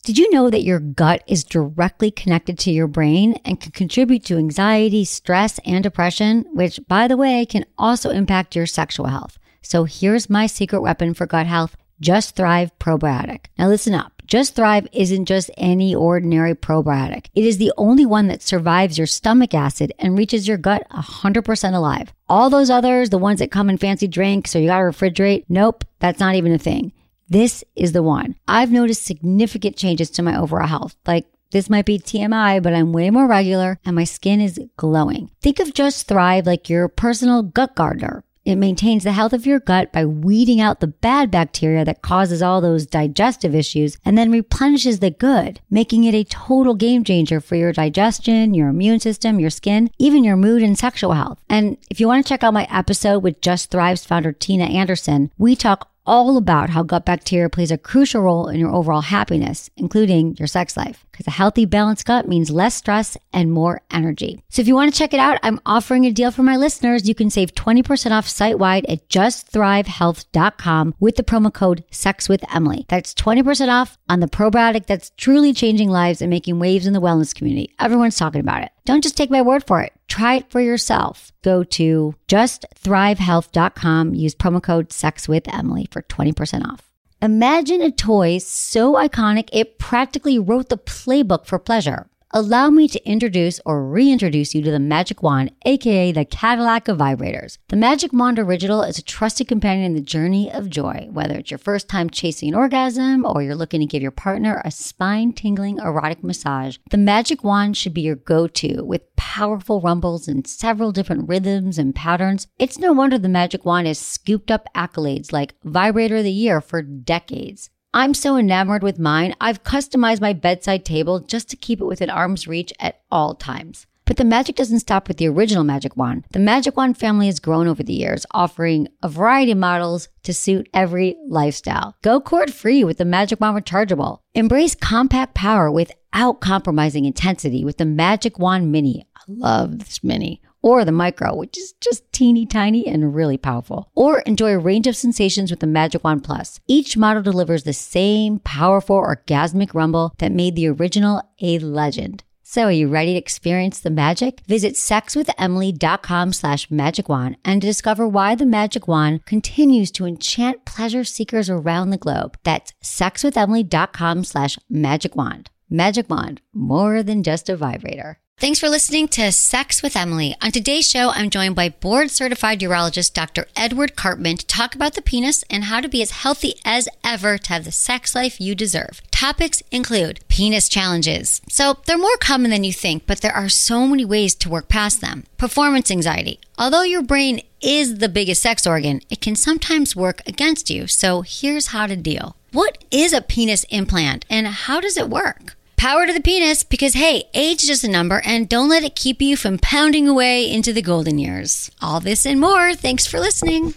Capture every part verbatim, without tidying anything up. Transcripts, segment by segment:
Did you know that your gut is directly connected to your brain and can contribute to anxiety, stress, and depression, which, by the way, can also impact your sexual health? So here's my secret weapon for gut health, Just Thrive Probiotic. Now listen up. Just Thrive isn't just any ordinary probiotic. It is the only one that survives your stomach acid and reaches your gut one hundred percent alive. All those others, the ones that come in fancy drinks or you gotta refrigerate, nope, that's not even a thing. This is the one. I've noticed significant changes to my overall health. Like, this might be T M I, but I'm way more regular and my skin is glowing. Think of Just Thrive like your personal gut gardener. It maintains the health of your gut by weeding out the bad bacteria that causes all those digestive issues and then replenishes the good, making it a total game changer for your digestion, your immune system, your skin, even your mood and sexual health. And if you want to check out my episode with Just Thrive's founder, Tina Anderson, we talk all about how gut bacteria plays a crucial role in your overall happiness, including your sex life. Because a healthy, balanced gut means less stress and more energy. So if you want to check it out, I'm offering a deal for my listeners. You can save twenty percent off site-wide at just thrive health dot com with the promo code SEXWITHEMILY. That's twenty percent off on the probiotic that's truly changing lives and making waves in the wellness community. Everyone's talking about it. Don't just take my word for it. Try it for yourself. Go to just thrive health dot com. Use promo code SEXWITHEMILY for twenty percent off. Imagine a toy so iconic it practically wrote the playbook for pleasure. Allow me to introduce or reintroduce you to the Magic Wand, aka the Cadillac of vibrators. The Magic Wand Original is a trusted companion in the journey of joy. Whether it's your first time chasing an orgasm or you're looking to give your partner a spine-tingling erotic massage, the Magic Wand should be your go-to with powerful rumbles and several different rhythms and patterns. It's no wonder the Magic Wand has scooped up accolades like Vibrator of the Year for decades. I'm so enamored with mine, I've customized my bedside table just to keep it within arm's reach at all times. But the magic doesn't stop with the original Magic Wand. The Magic Wand family has grown over the years, offering a variety of models to suit every lifestyle. Go cord-free with the Magic Wand Rechargeable. Embrace compact power without compromising intensity with the Magic Wand Mini. I love this Mini. Or the Micro, which is just teeny tiny and really powerful. Or enjoy a range of sensations with the Magic Wand Plus. Each model delivers the same powerful orgasmic rumble that made the original a legend. So are you ready to experience the magic? Visit sexwithemily dot com slash magic wand and discover why the Magic Wand continues to enchant pleasure seekers around the globe. That's sexwithemily dot com slash magic wand. Magic Wand, more than just a vibrator. Thanks for listening to Sex with Emily. On today's show, I'm joined by board-certified urologist Doctor Edward Karpman to talk about the penis and how to be as healthy as ever to have the sex life you deserve. Topics include penis challenges. So they're more common than you think, but there are so many ways to work past them. Performance anxiety. Although your brain is the biggest sex organ, it can sometimes work against you. So here's how to deal. What is a penis implant and how does it work? Power to the penis, because hey, age is just a number and don't let it keep you from pounding away into the golden years. All this and more. Thanks for listening.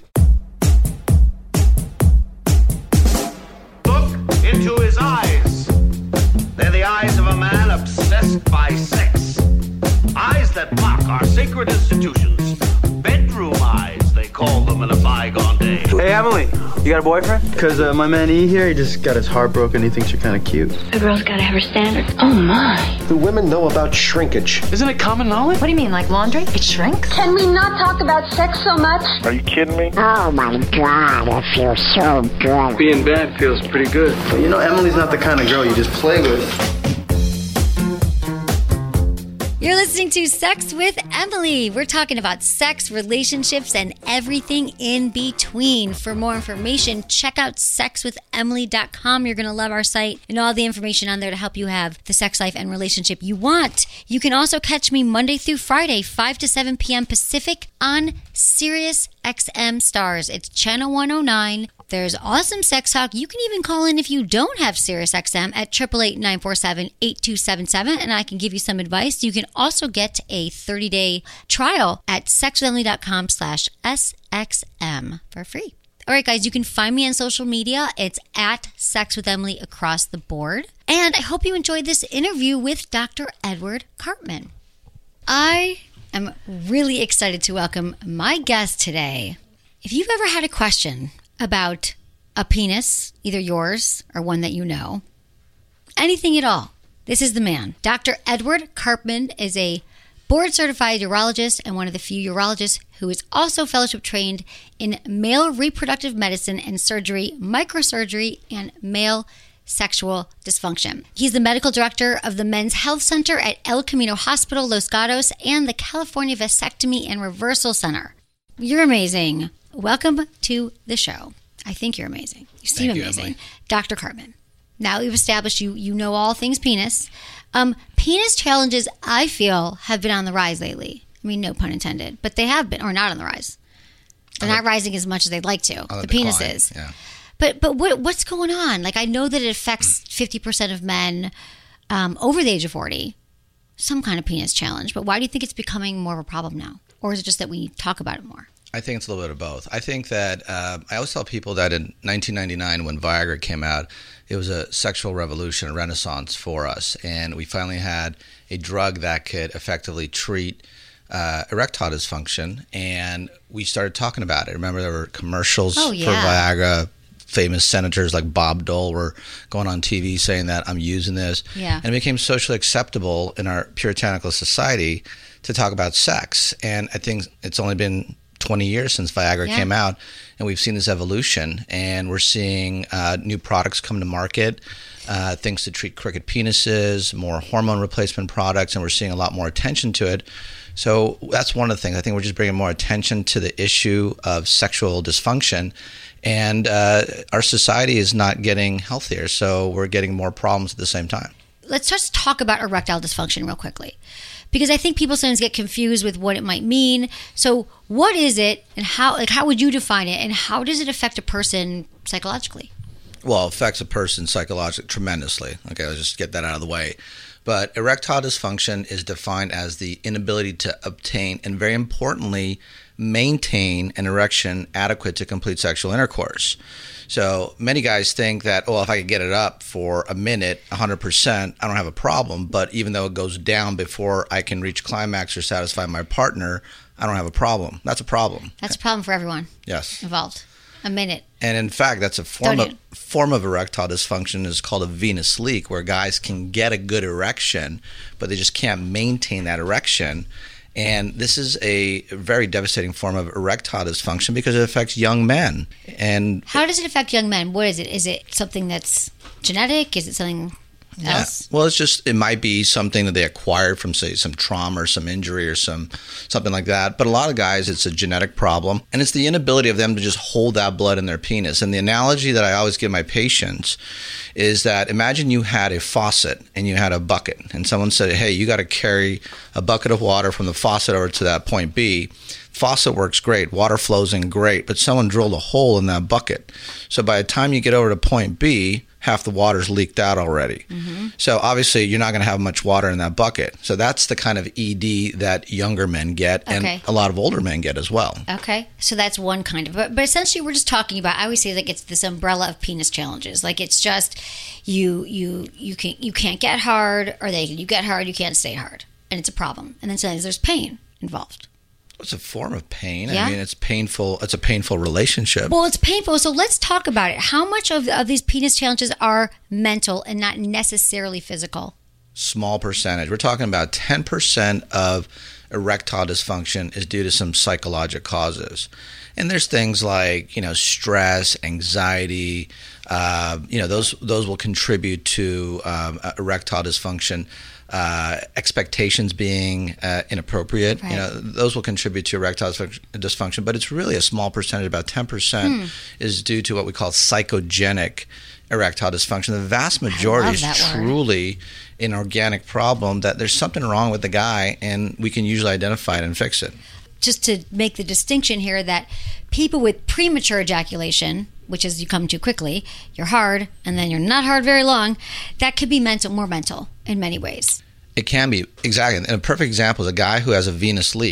Look into his eyes. They're the eyes of a man obsessed by sex. Eyes that mock our sacred institutions. Bedroom eyes, they call them in a bygone day. Hey, Emily, you got a boyfriend? Because uh, my man E here, he just got his heart broken. He thinks you're kind of cute. A girl's got to have her standards. Oh, my. Do women know about shrinkage? Isn't it common knowledge? What do you mean, like laundry? It shrinks? Can we not talk about sex so much? Are you kidding me? Oh, my God, it feels so good. Being bad feels pretty good. But you know, Emily's not the kind of girl you just play with. You're listening to Sex with Emily. We're talking about sex, relationships, and everything in between. For more information, check out sex with emily dot com. You're going to love our site and all the information on there to help you have the sex life and relationship you want. You can also catch me Monday through Friday, five to seven p.m. Pacific on Sirius X M Stars. It's channel one oh nine. There's awesome sex talk. You can even call in if you don't have SiriusXM at eight eight eight, nine four seven, eight two seven seven, and I can give you some advice. You can also get a thirty-day trial at sexwithemily.com slash SXM for free. All right, guys, you can find me on social media. It's at Sex with Emily across the board. And I hope you enjoyed this interview with Doctor Edward Karpman. I am really excited to welcome my guest today. If you've ever had a question about a penis, either yours or one that you know, anything at all, this is the man. Doctor Edward Karpman is a board-certified urologist and one of the few urologists who is also fellowship trained in male reproductive medicine and surgery, microsurgery, and male sexual dysfunction. He's the medical director of the Men's Health Center at El Camino Hospital, Los Gatos, and the California Vasectomy and Reversal Center. You're amazing. Welcome to the show. I think you're amazing. You seem Thank you, amazing. Emily. Doctor Karpman. Now we've established you you know all things penis. Um, penis challenges, I feel, have been on the rise lately. I mean, no pun intended, but they have been, or not on the rise. They're on not the, rising as much as they'd like to, the, the penises. Yeah. But but what what's going on? Like, I know that it affects fifty percent of men um, over the age of forty, some kind of penis challenge. But why do you think it's becoming more of a problem now? Or is it just that we talk about it more? I think it's a little bit of both. I think that uh, I always tell people that in nineteen ninety-nine, when Viagra came out, it was a sexual revolution, a renaissance for us. And we finally had a drug that could effectively treat uh, erectile dysfunction. And we started talking about it. Remember, there were commercials oh, yeah. for Viagra. Famous senators like Bob Dole were going on T V saying that I'm using this. Yeah. And it became socially acceptable in our puritanical society to talk about sex. And I think it's only been twenty years since Viagra yeah. came out, and we've seen this evolution, and we're seeing uh, new products come to market, uh, things to treat crooked penises, more hormone replacement products, and we're seeing a lot more attention to it. So that's one of the things. I think we're just bringing more attention to the issue of sexual dysfunction, and uh, our society is not getting healthier, so we're getting more problems at the same time. Let's just talk about erectile dysfunction real quickly, because I think people sometimes get confused with what it might mean. So what is it, and how like how would you define it, and how does it affect a person psychologically? Well, it affects a person psychologically tremendously. Okay, let's just get that out of the way. But erectile dysfunction is defined as the inability to obtain and, very importantly, maintain an erection adequate to complete sexual intercourse. So many guys think that, oh, if I could get it up for a minute, one hundred percent, I don't have a problem. But even though it goes down before I can reach climax or satisfy my partner, I don't have a problem. That's a problem. That's a problem for everyone. Yes. Involved. A minute. And in fact, that's a form Don't of you? form of erectile dysfunction is called a venous leak, where guys can get a good erection, but they just can't maintain that erection. And this is a very devastating form of erectile dysfunction because it affects young men. And how does it affect young men? What is it? Is it something that's genetic? Is it something else? Yeah. Well, it's just, it might be something that they acquired from, say, some trauma or some injury or some something like that. But a lot of guys, it's a genetic problem. And it's the inability of them to just hold that blood in their penis. And the analogy that I always give my patients is that imagine you had a faucet and you had a bucket. And someone said, hey, you got to carry a bucket of water from the faucet over to that point B. Faucet works great. Water flows in great. But someone drilled a hole in that bucket. So by the time you get over to point B, half the water's leaked out already. Mm-hmm. So obviously you're not going to have much water in that bucket. So that's the kind of E D that younger men get and okay. a lot of older men get as well. Okay. So that's one kind of, but, but essentially we're just talking about, I always say like it's this umbrella of penis challenges. Like it's just you you you can you can't get hard, or they you get hard, you can't stay hard. And it's a problem. And then sometimes there's pain involved. It's a form of pain. Yeah. I mean, it's painful. It's a painful relationship. Well, it's painful. So let's talk about it. How much of, of these penis challenges are mental and not necessarily physical? Small percentage. We're talking about ten percent of erectile dysfunction is due to some psychological causes. And there's things like, you know, stress, anxiety, uh, you know, those those will contribute to um, erectile dysfunction. Uh, expectations being uh, inappropriate, right. you know, those will contribute to erectile dysfunction, but it's really a small percentage, about ten percent hmm. is due to what we call psychogenic erectile dysfunction. The vast majority is truly an organic problem that there's something wrong with the guy, and we can usually identify it and fix it. Just to make the distinction here that people with premature ejaculation, which is you come too quickly, you're hard, and then you're not hard very long, that could be mental, more mental in many ways. It can be, exactly. And a perfect example is a guy who has a venous leak.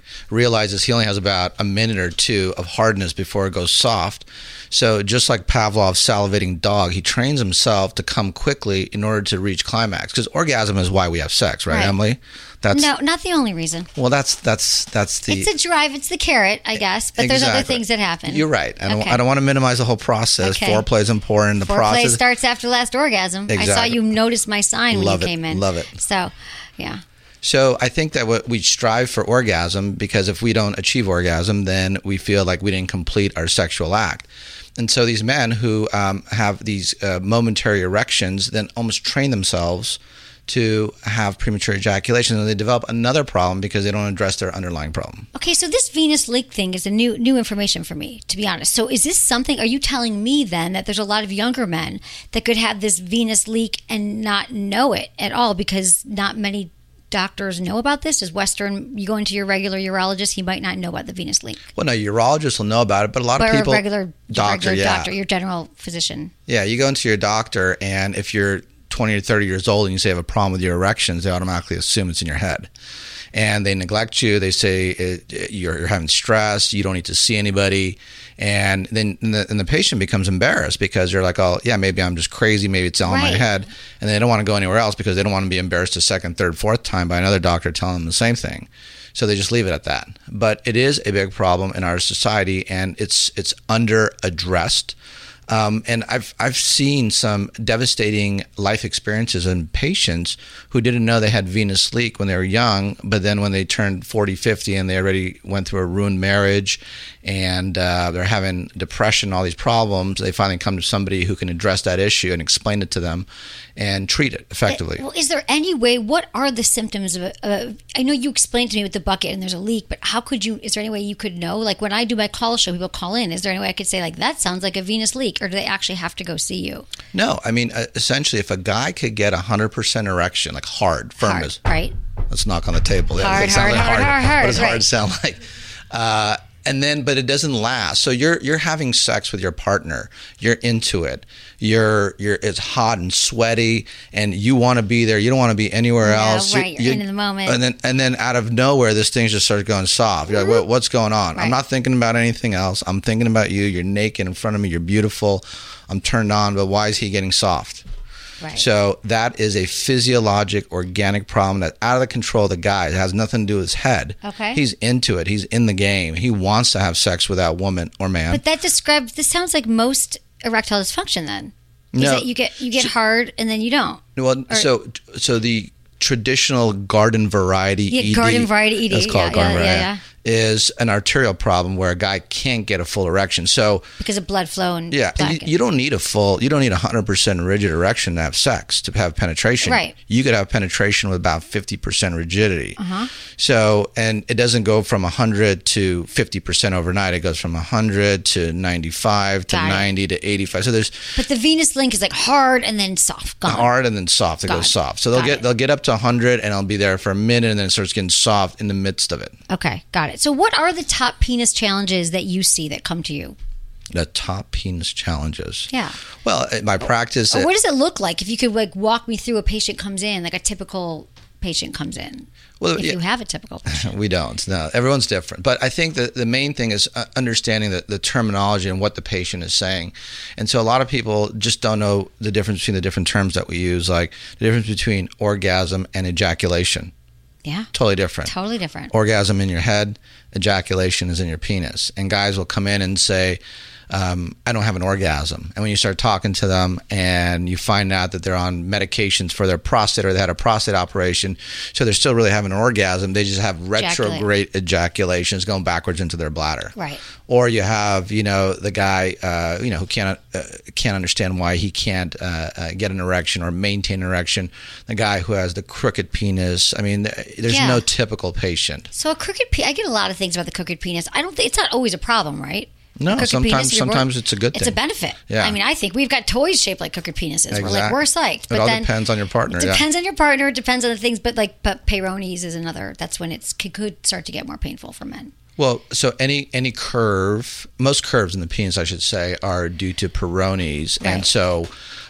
realizes he only has about a minute or two of hardness before it goes soft. So just like Pavlov's salivating dog, he trains himself to come quickly in order to reach climax. Because orgasm is why we have sex, right, Right. Emily? That's No, not the only reason. well, that's that's that's the. It's the drive, it's the carrot, I guess, but there's other Exactly. things that happen. You're right. I don't. Okay. I don't want to minimize the whole process. Okay. Foreplay is important. The Foreplay process. starts after last orgasm. I saw Exactly. you notice my sign when Love you it. came in. Love it. So, yeah. So I think that what we strive for orgasm, because if we don't achieve orgasm, then we feel like we didn't complete our sexual act. And so these men who um, have these uh, momentary erections then almost train themselves to have premature ejaculation, and they develop another problem because they don't address their underlying problem. Okay, so this Venus leak thing is a new new information for me, to be honest. So is this something, are you telling me then that there's a lot of younger men that could have this Venus leak and not know it at all because not many doctors know about this? Is Western, you go into your regular urologist, he might not know about the Venus leak. Well, no, urologists will know about it, but a lot But of a people... regular doctor, regular yeah. doctor, your general physician. Yeah, you go into your doctor, and if you're twenty or thirty years old and you say you have a problem with your erections, they automatically assume it's in your head. And they neglect you. They say it, it, you're, you're having stress. You don't need to see anybody. And then and the, and the patient becomes embarrassed because they're like, oh, yeah, maybe I'm just crazy. Maybe it's all in my Right. head. And they don't want to go anywhere else because they don't want to be embarrassed a second, third, fourth time by another doctor telling them the same thing. So they just leave it at that. But it is a big problem in our society, and it's it's under addressed. Um, and I've I've seen some devastating life experiences in patients who didn't know they had venous leak when they were young, but then when they turned forty, fifty and they already went through a ruined marriage and uh, they're having depression, all these problems, they finally come to somebody who can address that issue and explain it to them and treat it effectively. Well, is there any way, what are the symptoms of a, uh, I know you explained to me with the bucket and there's a leak, but how could you, is there any way you could know? Like when I do my call show, people call in, is there any way I could say like, that sounds like a venous leak, or do they actually have to go see you? No, I mean, uh, essentially, if a guy could get a one hundred percent erection, like hard, firm Hard, as, right? let's knock on the table. Hard, It sounds hard, like hard, hard, hard, What does hard right. sound like? Uh, and then, but it doesn't last. So you're you're having sex with your partner. You're into it. You're you're it's hot and sweaty, and you want to be there. You don't want to be anywhere Yeah, else. right. You're in the moment. And then and then out of nowhere, this thing just starts going soft. You're like, what, what's going on? Right. I'm not thinking about anything else. I'm thinking about you. You're naked in front of me. You're beautiful. I'm turned on. But why is he getting soft? Right. So that is a physiologic, organic problem that's out of the control of the guy. It has nothing to do with his head. Okay. He's into it. He's in the game. He wants to have sex with that woman or man. But that describes, this sounds like most erectile dysfunction then. Is No. that you get you get hard and then you don't. well, or- so so the traditional garden variety Yeah, E D, garden variety E D, that's called yeah, garden yeah, variety, yeah, is an arterial problem where a guy can't get a full erection. So Because of blood flow and yeah, and you, plaque. you don't need a full, you don't need a hundred percent rigid erection to have sex, to have penetration. Right. You could have penetration with about fifty percent rigidity. Uh-huh. So, and it doesn't go from a hundred to fifty percent overnight. It goes from a hundred to ninety-five to Got it. ninety to eighty-five. So there's But the venous link is like hard and then soft. Gone. hard and then soft. It Got goes it. soft. So they'll Got get it. they'll get up to a hundred and it'll be there for a minute and then it starts getting soft in the midst of it. Okay, got it. So what are the top penis challenges that you see that come to you? The top penis challenges. Yeah. Well, in my practice, Or it- what does it look like? If you could like walk me through a patient comes in, like a typical patient comes in. Well, if yeah. you have a typical patient. we don't. No, everyone's different. But I think that the main thing is uh, understanding the, the terminology and what the patient is saying. And so a lot of people just don't know the difference between the different terms that we use, like the difference between orgasm and ejaculation. Yeah. Totally different. Totally different. Orgasm in your head, ejaculation is in your penis. And guys will come in and say, um, I don't have an orgasm. And when you start talking to them and you find out that they're on medications for their prostate or they had a prostate operation, so they're still really having an orgasm, they just have retrograde ejaculations going backwards into their bladder. Right. Or you have, you know, the guy, uh, you know, who can't uh, can't understand why he can't uh, uh, get an erection or maintain an erection. The guy who has the crooked penis. I mean, there's Yeah. no typical patient. So a crooked penis, I get a lot of things about the crooked penis. I don't think, it's not always a problem, right? No, A crooked sometimes penis, you're sometimes more- it's a good It's thing. a benefit. Yeah. I mean, I think we've got toys shaped like crooked penises. We're like, Exact- we're psyched. It But all then depends on your partner. It yeah. depends on your partner. It depends on the things. But like, but Peyronie's is another. That's when it's it could start to get more painful for men. Well, so any any curve, most curves in the penis, I should say, are due to Peyronie's, Right. and so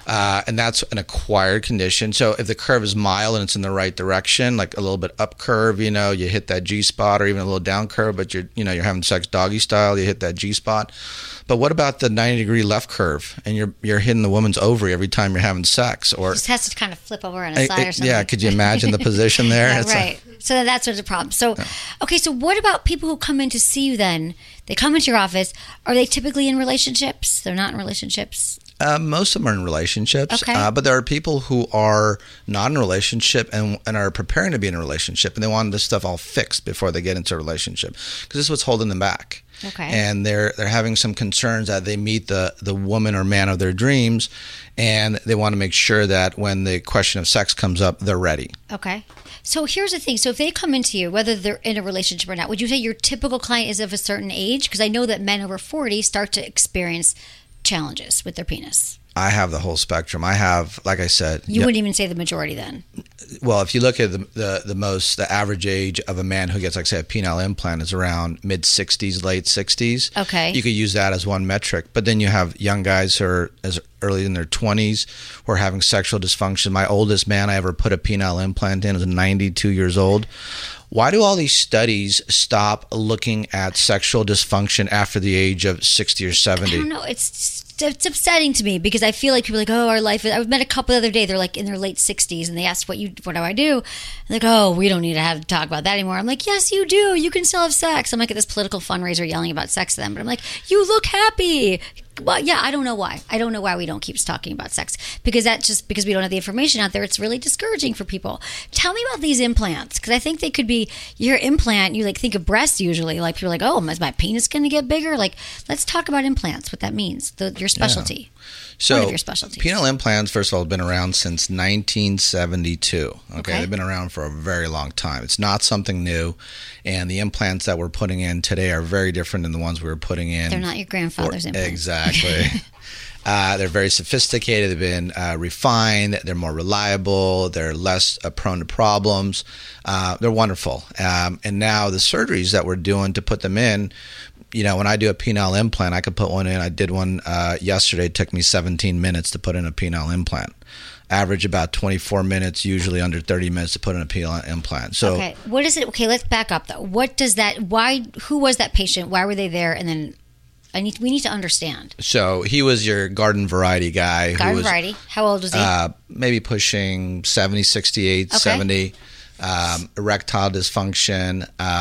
Uh, and that's an acquired condition. So if the curve is mild and it's in the right direction, like a little bit up curve, you know, you hit that G spot, or even a little down curve, but you're, you know, you're having sex doggy style, you hit that G spot. But what about the ninety degree left curve, and you're you're hitting the woman's ovary every time you're having sex? Or it just has to kind of flip over on a side or something. Yeah, could you imagine the position there? Yeah, it's right. Like, so that's what's the problem. So, yeah. Okay, so what about people who come in to see you then? They come into your office. Are they typically in relationships? They're not in relationships? Uh, most of them are in relationships, Okay. uh, but there are people who are not in a relationship and, and are preparing to be in a relationship, and they want this stuff all fixed before they get into a relationship, because this is what's holding them back. Okay. And they're they're having some concerns that they meet the, the woman or man of their dreams, and they want to make sure that when the question of sex comes up, they're ready. Okay. So here's the thing. So if they come into you, whether they're in a relationship or not, would you say your typical client is of a certain age? Because I know that men over forty start to experience challenges with their penis. I have the whole spectrum. I have, like I said... You wouldn't even say the majority then? Well, if you look at the, the the most, the average age of a man who gets, like, say, a penile implant is around mid-sixties, late sixties. Okay. You could use that as one metric. But then you have young guys who are as early in their twenties who are having sexual dysfunction. My oldest man I ever put a penile implant in was ninety-two years old. Why do all these studies stop looking at sexual dysfunction after the age of sixty or seventy? I don't know. It's it's upsetting to me because I feel like people are like, oh, our life is... I met a couple the other day. They're like in their late sixties, and they asked, what you, what do I do? And like, oh, we don't need to have to talk about that anymore. I'm like, yes, you do. You can still have sex. I'm like at this political fundraiser yelling about sex to them, but I'm like, you look happy. Well, yeah, I don't know why. I don't know why we don't keep talking about sex, because that's just because we don't have the information out there. It's really discouraging for people. Tell me about these implants, because I think they could be your implant. You like think of breasts usually. Like people are like, oh, is my penis going to get bigger? Like, let's talk about implants. What that means. The, your specialty. Yeah. So, one of your specialties. Penile implants, first of all, have been around since nineteen seventy-two. Okay? Okay. They've been around for a very long time. It's not something new, and the implants that we're putting in today are very different than the ones we were putting in. They're not your grandfather's or, implants. Exactly. uh, they're very sophisticated. They've been uh, refined. They're more reliable. They're less uh, prone to problems. Uh, they're wonderful. Um, and now the surgeries that we're doing to put them in, you know, when I do a penile implant, I could put one in. I did one uh, yesterday. It took me seventeen minutes to put in a penile implant. Average about twenty-four minutes, usually under thirty minutes to put in a penile implant. So, okay, what is it? Okay, let's back up though. What does that? Why? Who was that patient? Why were they there? And then I need. We need to understand. So he was your garden variety guy. Garden who was, variety. How old was he? Uh, maybe pushing seventy, sixty-eight, Okay. seventy. Um, erectile dysfunction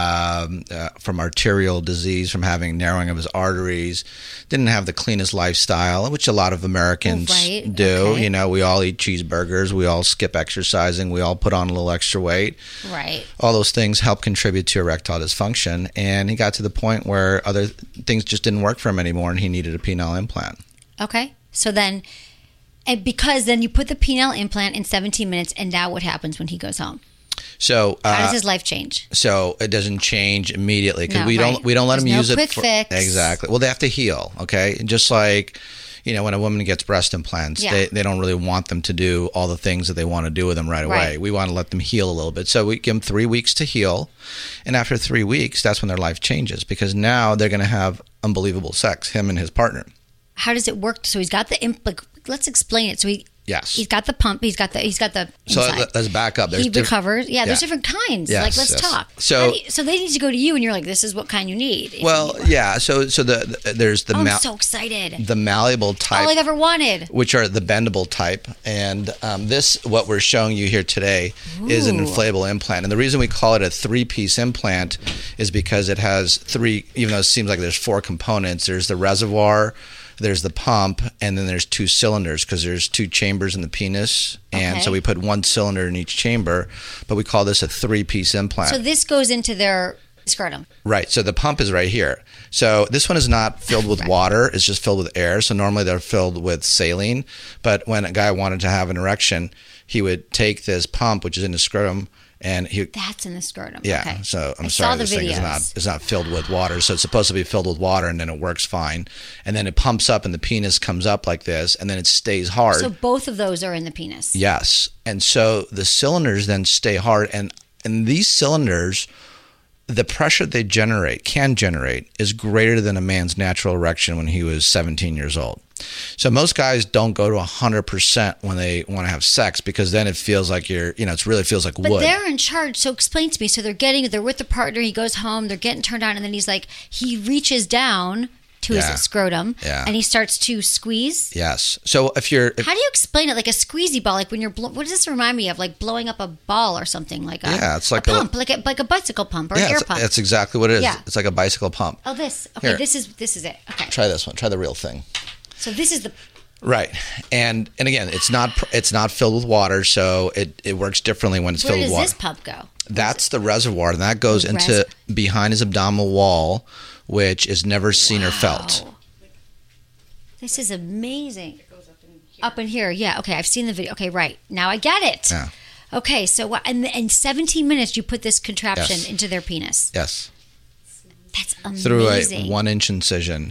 um, uh, from arterial disease, from having narrowing of his arteries. Didn't have the cleanest lifestyle, which a lot of Americans Oh, right. do. Okay. You know, we all eat cheeseburgers. We all skip exercising. We all put on a little extra weight. Right. All those things help contribute to erectile dysfunction. And he got to the point where other things just didn't work for him anymore, and he needed a penile implant. Okay. So then, and because then you put the penile implant in seventeen minutes, and now what happens when he goes home? So uh, How does his life change? So it doesn't change immediately because No, we right. don't we don't let There's them no use quick it for, fix. exactly. Well, they have to heal, okay? Just like, you know, when a woman gets breast implants, Yeah. they, they don't really want them to do all the things that they want to do with them right away. Right. We want to let them heal a little bit. So we give them three weeks to heal, and after three weeks, that's when their life changes, because now they're going to have unbelievable sex, him and his partner. How does it work? So he's got the imp. Like, let's explain it. So he. Yes. He's got the pump. He's got the. He's got the. So inside. let- let's back up. There's he diff- recovers. Yeah, there's Yeah. different kinds. Yes, like, let's yes. talk. So- How do you- so they need to go to you, and you're like, this is what kind you need. if Well, you need one. yeah. So so the, the there's the Oh, I'm mal- so excited. the malleable type. All I ever wanted. Which are the bendable type. And um, this, what we're showing you here today, is an Ooh. inflatable implant. And the reason we call it a three-piece implant is because it has three, even though it seems like there's four components, there's the reservoir, there's the pump, and then there's two cylinders, because there's two chambers in the penis. And Okay. so we put one cylinder in each chamber, but we call this a three-piece implant. So this goes into their scrotum. Right. So the pump is right here. So this one is not filled with water. It's just filled with air. So normally they're filled with saline. But when a guy wanted to have an erection, he would take this pump, which is in the scrotum, and he... That's in the scrotum. Yeah. Okay. So I'm I sorry, saw the this thing is videos. not, it's not filled with water. So it's supposed to be filled with water, and then it works fine. And then it pumps up, and the penis comes up like this, and then it stays hard. So both of those are in the penis. Yes. And so the cylinders then stay hard, and and these cylinders the pressure they generate, can generate, is greater than a man's natural erection when he was seventeen years old. So most guys don't go to one hundred percent when they want to have sex, because then it feels like you're, you know, it really feels like but wood. But they're in charge. So explain to me. So they're getting, they're with the partner. He goes home. They're getting turned on. And then he's like, he reaches down to Yeah. his scrotum Yeah. and he starts to squeeze. Yes. So if you're... If, How do you explain it? Like a squeezy ball? Like when you're, blo- what does this remind me of? Like blowing up a ball or something? Like a, Yeah, it's like a a- pump, like a, like a bicycle pump or yeah, an air it's- pump. that's exactly what it is. Yeah. It's like a bicycle pump. Oh, this. Okay, Here. this is this is it. Okay. Try this one. Try the real thing. So this is the... Right. And and again, it's not it's not filled with water, so it, it works differently when it's Where filled does with water. this pump go? That's the reservoir, and that goes The into res- behind his abdominal wall, which is never seen or felt. Wow. This is amazing. Up in here, yeah. Okay, I've seen the video. Okay, right. Now I get it. Yeah. Okay, so what? And in seventeen minutes, you put this contraption Yes. into their penis. Yes. That's amazing. Through a one inch incision.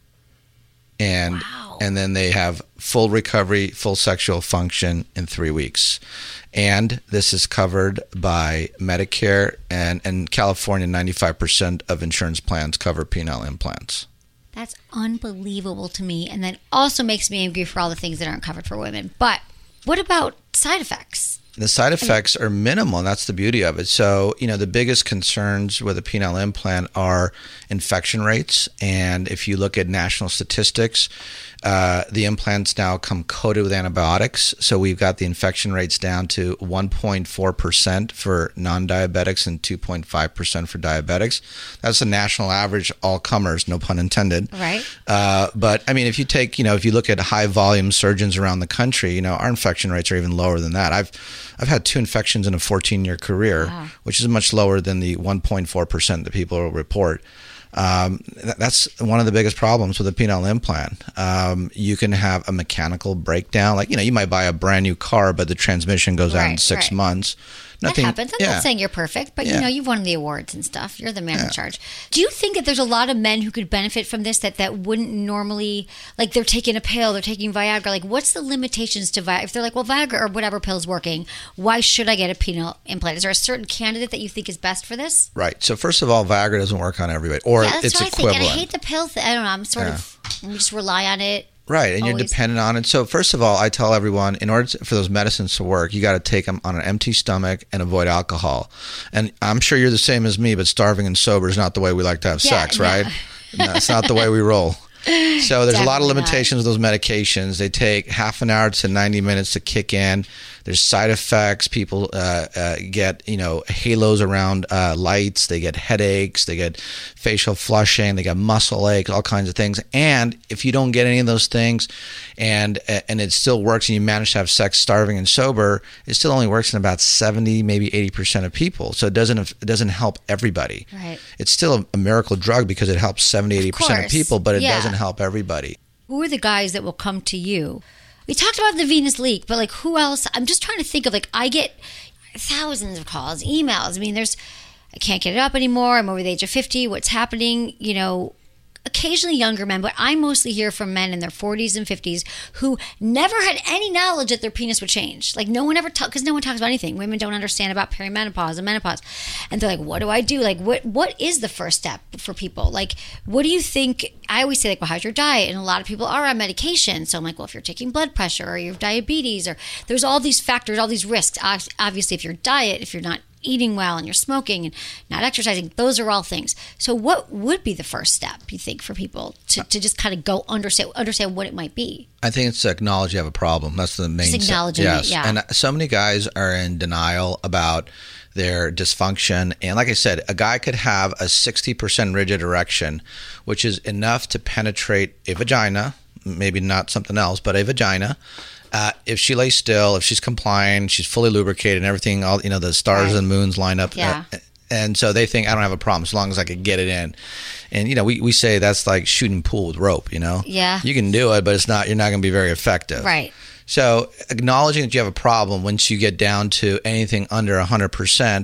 And Wow. and then they have full recovery, full sexual function in three weeks. And this is covered by Medicare, and in California, ninety-five percent of insurance plans cover penile implants. That's unbelievable to me, and that also makes me angry for all the things that aren't covered for women. But what about side effects? The side effects are minimal, and that's the beauty of it. So, you know, the biggest concerns with a penile implant are infection rates. And if you look at national statistics, uh, the implants now come coated with antibiotics. So we've got the infection rates down to one point four percent for non-diabetics and two point five percent for diabetics. That's the national average, all comers, no pun intended. Right. Uh, but, I mean, if you take, you know, if you look at high volume surgeons around the country, you know, our infection rates are even lower than that. I've I've had two infections in a fourteen-year career, Wow. which is much lower than the one point four percent that people report. Um, th- that's one of the biggest problems with a penile implant. Um, you can have a mechanical breakdown. Like, you know, you might buy a brand new car, but the transmission goes out in Right, six right. months. That happens. I'm yeah. not saying you're perfect, but Yeah. you know, you've won the awards and stuff. You're the man in Yeah. charge. Do you think that there's a lot of men who could benefit from this that, that wouldn't normally, like they're taking a pill, they're taking Viagra? Like, what's the limitations to Viagra? If they're like, well, Viagra or whatever pill's working, why should I get a penile implant? Is there a certain candidate that you think is best for this? Right. So first of all, Viagra doesn't work on everybody, or Yeah, that's it's what I equivalent. think. And I hate the pill thing. I don't know. I'm sort Yeah. of, we just rely on it. Right, and you're Always. dependent on it. So first of all, I tell everyone, in order to, for those medicines to work, you got to take them on an empty stomach and avoid alcohol. And I'm sure you're the same as me, but starving and sober is not the way we like to have Yeah, sex, no. right? No, it's not the way we roll. So there's a lot of Definitely not. limitations with those medications. They take half an hour to ninety minutes to kick in. There's side effects. People uh, uh, get, you know, halos around uh, lights. They get headaches. They get facial flushing. They get muscle aches, all kinds of things. And if you don't get any of those things and and it still works and you manage to have sex starving and sober, it still only works in about seventy, maybe eighty percent of people. So it doesn't it doesn't help everybody. Right. It's still a, a miracle drug because it helps seventy, eighty percent of course. people, but it Yeah. doesn't help everybody. Who are the guys that will come to you? We talked about the Venus leak, but like who else? I'm just trying to think of, like, I get thousands of calls, emails. I mean, there's, I can't get it up anymore. I'm over the age of fifty. What's happening? You know, occasionally younger men, but I mostly hear from men in their forties and fifties who never had any knowledge that their penis would change. Like no one ever talks, because no one talks about anything. Women don't understand about perimenopause and menopause. And they're like, what do I do? Like, what what is the first step for people? Like, what do you think? I always say, like, well, how's your diet? And a lot of people are on medication. So I'm like, well, if you're taking blood pressure or you have diabetes, or there's all these factors, all these risks. Ob- Obviously, if your diet, if you're not eating well and you're smoking and not exercising, those are all things. So what would be the first step, you think, for people to, to just kind of go understand understand what it might be? I think it's to acknowledge you have a problem. That's the main. Just acknowledging yes. it, yeah. And so many guys are in denial about their dysfunction. And like I said, a guy could have a sixty percent rigid erection, which is enough to penetrate a vagina, maybe not something else, but a vagina. Uh, if she lays still, if she's compliant, she's fully lubricated and everything, all, you know, the stars Right. and moons line up. Yeah. Uh, and so they think, I don't have a problem as long as I could get it in. And, you know, we, we say that's like shooting pool with rope, you know? Yeah. You can do it, but it's not, you're not going to be very effective. Right. So acknowledging that you have a problem once you get down to anything under one hundred percent,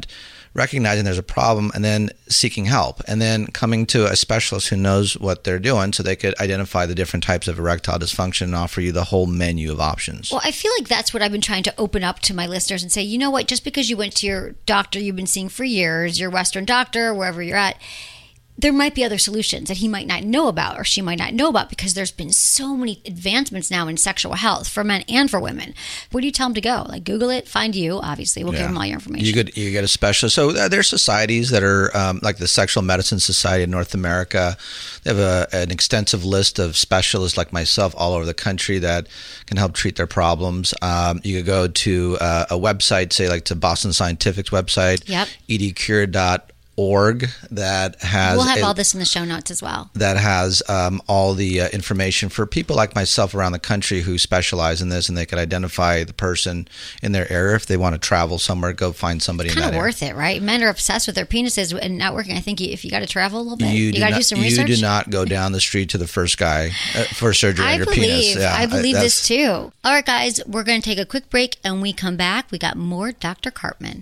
recognizing there's a problem and then seeking help and then coming to a specialist who knows what they're doing so they could identify the different types of erectile dysfunction and offer you the whole menu of options. Well, I feel like that's what I've been trying to open up to my listeners and say, you know what, just because you went to your doctor you've been seeing for years, your Western doctor, wherever you're at, there might be other solutions that he might not know about or she might not know about because there's been so many advancements now in sexual health for men and for women. Where do you tell them to go? Like Google it, find you, obviously. We'll yeah. give them all your information. You could you get a specialist. So uh, there are societies that are um, like the Sexual Medicine Society of North America. They have a, an extensive list of specialists like myself all over the country that can help treat their problems. Um, you could go to uh, a website, say like to Boston Scientific's website, yep. e d cure dot org that has we'll have a, all this in the show notes as well that has um, all the uh, information for people like myself around the country who specialize in this, and they could identify the person in their area. If they want to travel somewhere, go find somebody. It's in that kind of worth area. it, right? Men are obsessed with their penises and networking. I think you, if you got to travel a little bit, you, you, you got to not, do some research. You do not go down the street to the first guy uh, for surgery I on your believe, penis. Yeah, I believe I, this too. All right, guys, we're going to take a quick break, and when we come back, we got more Doctor Karpman.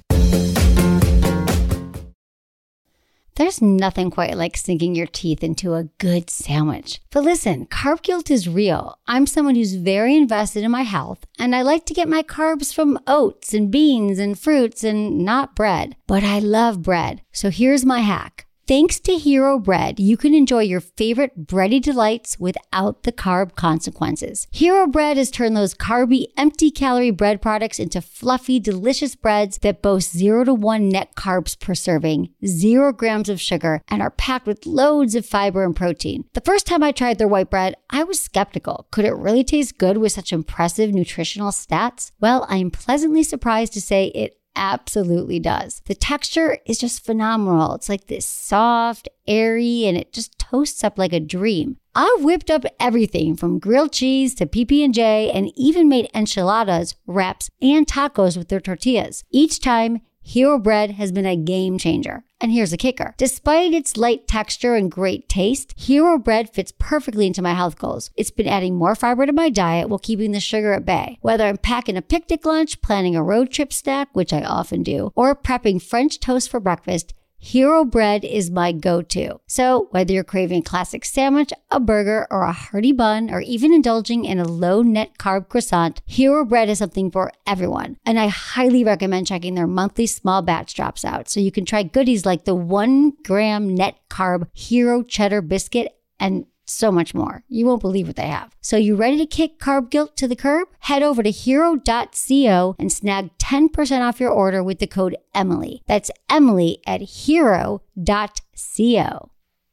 There's nothing quite like sinking your teeth into a good sandwich. But listen, carb guilt is real. I'm someone who's very invested in my health, and I like to get my carbs from oats and beans and fruits and not bread. But I love bread. So here's my hack. Thanks to Hero Bread, you can enjoy your favorite bready delights without the carb consequences. Hero Bread has turned those carby, empty-calorie bread products into fluffy, delicious breads that boast zero to one net carbs per serving, zero grams of sugar, and are packed with loads of fiber and protein. The first time I tried their white bread, I was skeptical. Could it really taste good with such impressive nutritional stats? Well, I am pleasantly surprised to say it absolutely does. The texture is just phenomenal. It's like this soft, airy, and it just toasts up like a dream. I've whipped up everything from grilled cheese to P B and J and even made enchiladas, wraps, and tacos with their tortillas. Each time, Hero Bread has been a game changer. And here's the kicker. Despite its light texture and great taste, Hero Bread fits perfectly into my health goals. It's been adding more fiber to my diet while keeping the sugar at bay. Whether I'm packing a picnic lunch, planning a road trip snack, which I often do, or prepping French toast for breakfast, Hero Bread is my go-to. So whether you're craving a classic sandwich, a burger, or a hearty bun, or even indulging in a low-net carb croissant, Hero Bread is something for everyone. And I highly recommend checking their monthly small batch drops out so you can try goodies like the one gram net carb Hero Cheddar Biscuit and so much more. You won't believe what they have. So you ready to kick carb guilt to the curb? Head over to hero dot co and snag ten percent off your order with the code Emily. That's Emily at hero dot co.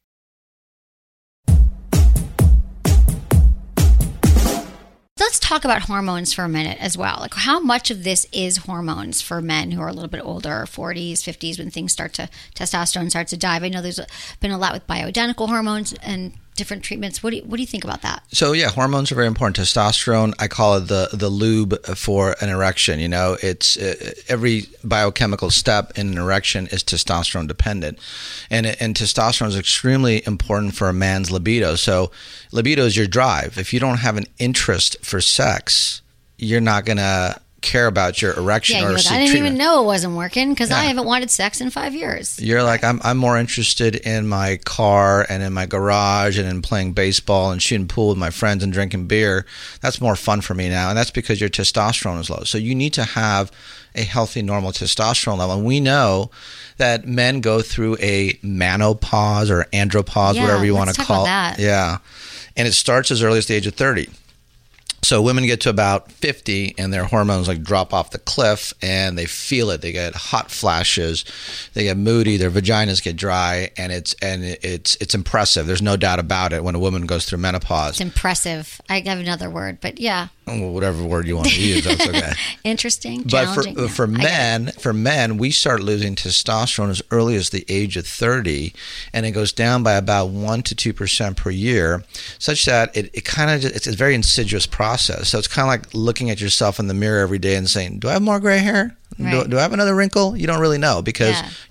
Let's talk about hormones for a minute as well. Like how much of this is hormones for men who are a little bit older, forties, fifties, when things start to, testosterone starts to dive. I know there's been a lot with bioidentical hormones and different treatments. What do you, what do you think about that? So yeah, hormones are very important. Testosterone, I call it the the lube for an erection. You know, it's uh, every biochemical step in an erection is testosterone dependent, and and testosterone is extremely important for a man's libido. So libido is your drive. If you don't have an interest for sex, you're not gonna care about your erection yeah, or like, seek I didn't treatment. even know it wasn't working because yeah. I haven't wanted sex in five years. You're like, I'm I'm more interested in my car and in my garage and in playing baseball and shooting pool with my friends and drinking beer. That's more fun for me now. And that's because your testosterone is low. So you need to have a healthy, normal testosterone level. And we know that men go through a menopause or andropause, yeah, whatever you want to talk call about it. that. Yeah. And it starts as early as the age of thirty. So women get to about fifty and their hormones like drop off the cliff and they feel it. They get hot flashes, they get moody, their vaginas get dry, and it's and it's it's impressive. There's no doubt about it when a woman goes through menopause. It's impressive. I have another word, but yeah. Well, whatever word you want to use, that's okay. Interesting, but for challenging. for yeah, men, for men, we start losing testosterone as early as the age of thirty, and it goes down by about one to two percent per year, such that it, it kind of it's a very insidious process. So it's kind of like looking at yourself in the mirror every day and saying, "Do I have more gray hair? Right. Do, do I have another wrinkle?" You don't really know because Yeah.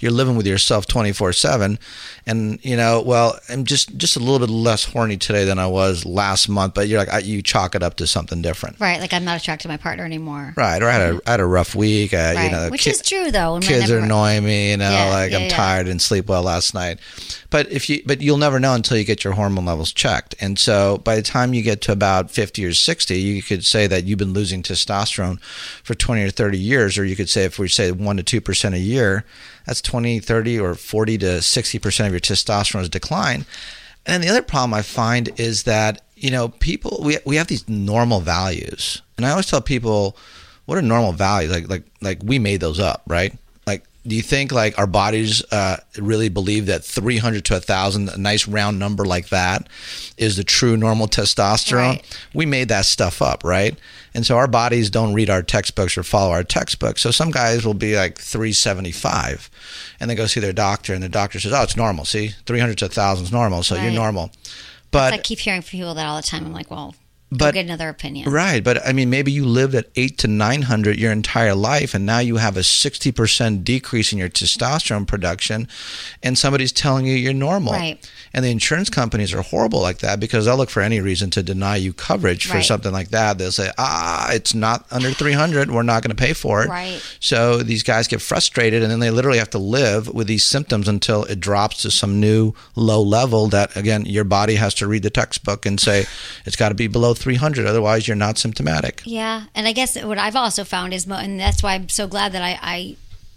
you're living with yourself twenty-four seven. And, you know, well, I'm just, just a little bit less horny today than I was last month, but you're like, I, you chalk it up to something different. Right. Like I'm not attracted to my partner anymore. Right. Or I had a, I had a rough week. Uh, right. you know, Which ki- is true though. Kids are annoying me, you know, yeah, like yeah, I'm yeah. tired and sleep well last night. But if you, but you'll never know until you get your hormone levels checked. And so by the time you get to about fifty or sixty, you could say that you've been losing testosterone for twenty or thirty years, or you could say if we say one to two percent a year, that's twenty, thirty, or forty to sixty percent of your testosterone is decline. And the other problem I find is that, you know, people, we we have these normal values. And I always tell people, what are normal values? Like, like, like we made those up, right? Like, do you think like our bodies uh, really believe that three hundred to one thousand, a nice round number like that, is the true normal testosterone? Right. We made that stuff up, right? And so our bodies don't read our textbooks or follow our textbooks. So some guys will be like three seventy-five, and they go see their doctor, and the doctor says, oh, it's normal. See, three hundred to one thousand is normal, so right. You're normal. But I keep hearing from people that all the time. I'm like, well, but, get another opinion. Right. But I mean, maybe you lived at eight to nine hundred your entire life, and now you have a sixty percent decrease in your testosterone production, and somebody's telling you you're normal. Right. And the insurance companies are horrible like that because they'll look for any reason to deny you coverage for right. something like that. They'll say, ah, it's not under three hundred. We're not going to pay for it. Right. So these guys get frustrated, and then they literally have to live with these symptoms until it drops to some new low level that, again, your body has to read the textbook and say it's got to be below three hundred. Otherwise, you're not symptomatic. Yeah. And I guess what I've also found is, and that's why I'm so glad that I, I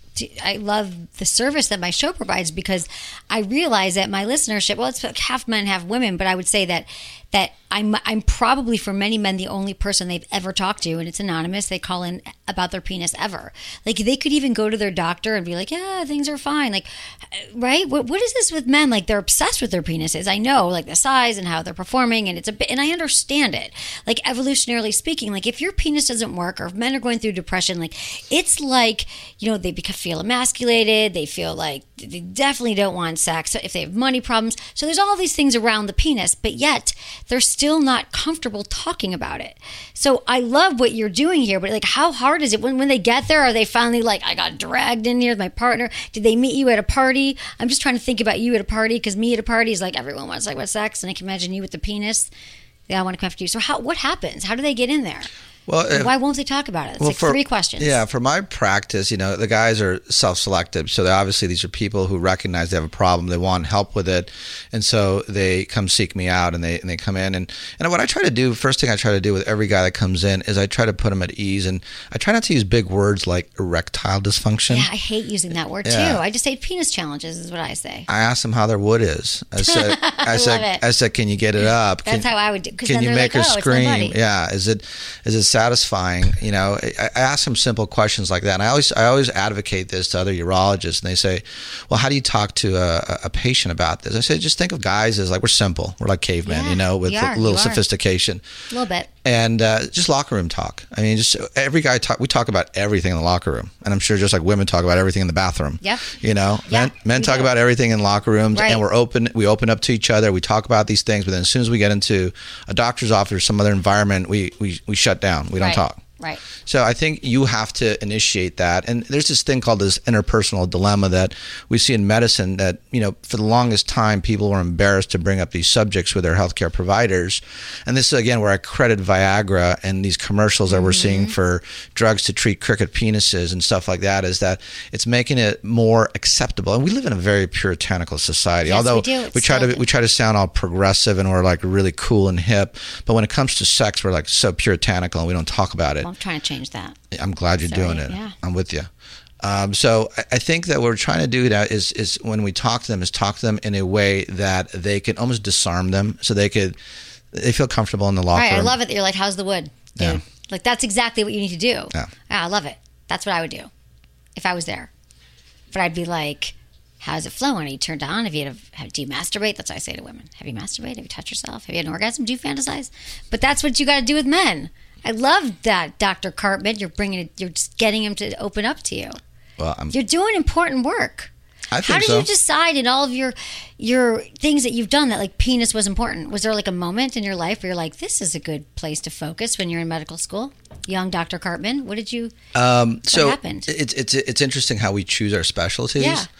I love the service that my show provides, because I realize that my listenership, well, it's half men, half women, but I would say that that I'm I'm probably for many men the only person they've ever talked to, and it's anonymous. They call in about their penis ever. Like they could even go to their doctor and be like, yeah, things are fine. Like, right? What what is this with men? Like they're obsessed with their penises. I know, like the size and how they're performing, and it's a bit, and I understand it. Like evolutionarily speaking, like if your penis doesn't work, or if men are going through depression, like it's like, you know, they become, feel emasculated. They feel like they definitely don't want sex. So if they have money problems, so there's all these things around the penis, but yet they're still not comfortable talking about it. So I love what you're doing here, but like how hard is it when, when they get there? Are they finally like, I got dragged in here with my partner? Did they meet you at a party? I'm just trying to think about you at a party, because me at a party is like everyone wants to talk about sex, and I can imagine you with the penis. They all want to come after you. So how what happens? How do they get in there? Well, if, why won't they talk about it? It's well, like for, three questions. Yeah, for my practice, you know, the guys are self-selected. So obviously these are people who recognize they have a problem. They want help with it. And so they come seek me out, and they and they come in. And, and what I try to do, first thing I try to do with every guy that comes in is I try to put them at ease. And I try not to use big words like erectile dysfunction. Yeah, I hate using that word yeah. too. I just say penis challenges is what I say. I ask them how their wood is. I said, I, I said, love it. I said, can you get it up? That's can, how I would do. Can you make like, her oh, scream? Yeah. Is it is it satisfying? You know, I, I ask them simple questions like that. And I always I always advocate this to other urologists, and they say, well, how do you talk to a, a patient about this? I say, just think of guys as like, we're simple. We're like cavemen, yeah, you know, with are, a little sophistication. A little bit. And uh, just locker room talk. I mean, just every guy talk. We talk about everything in the locker room, and I'm sure just like women talk about everything in the bathroom. Yeah. You know, yeah, men, men talk do. about everything in locker rooms, right. and we're open. We open up to each other. We talk about these things, but then as soon as we get into a doctor's office or some other environment, we we, we shut down. We don't right. talk. Right. So I think you have to initiate that. And there's this thing called this interpersonal dilemma that we see in medicine that, you know, for the longest time, people were embarrassed to bring up these subjects with their healthcare providers. And this is, again, where I credit Viagra and these commercials that mm-hmm. we're seeing for drugs to treat cricket penises and stuff like that, is that it's making it more acceptable. And we live in a very puritanical society. Yes, Although we do. we try to we try to sound all progressive and we're like really cool and hip. But when it comes to sex, we're like so puritanical and we don't talk about it. I'm trying to change that. I'm glad you're Sorry, doing it. yeah. I'm with you. Um, so I think that what we're trying to do now is, is when we talk to them, is talk to them in a way that they can almost disarm them, so they could they feel comfortable in the locker right, room. I love it that you're like, how's the wood, dude? Yeah. Like that's exactly what you need to do. Yeah. yeah, I love it. That's what I would do if I was there. But I'd be like, how's it flowing? Are you turned on? Have you had a, have, do you masturbate? That's what I say to women. Have you masturbated? Have you touched yourself? Have you had an orgasm? Do you fantasize? But that's what you got to do with men. I love that, Doctor Cartman. You're bringing it. You're just getting him to open up to you. Well, I'm, you're doing important work. I think How did so. you decide in all of your your things that you've done that like penis was important? Was there like a moment in your life where you're like, this is a good place to focus when you're in medical school? Young Doctor Cartman, what did you? Um, what so happened? it's it's it's interesting how we choose our specialties. Yeah.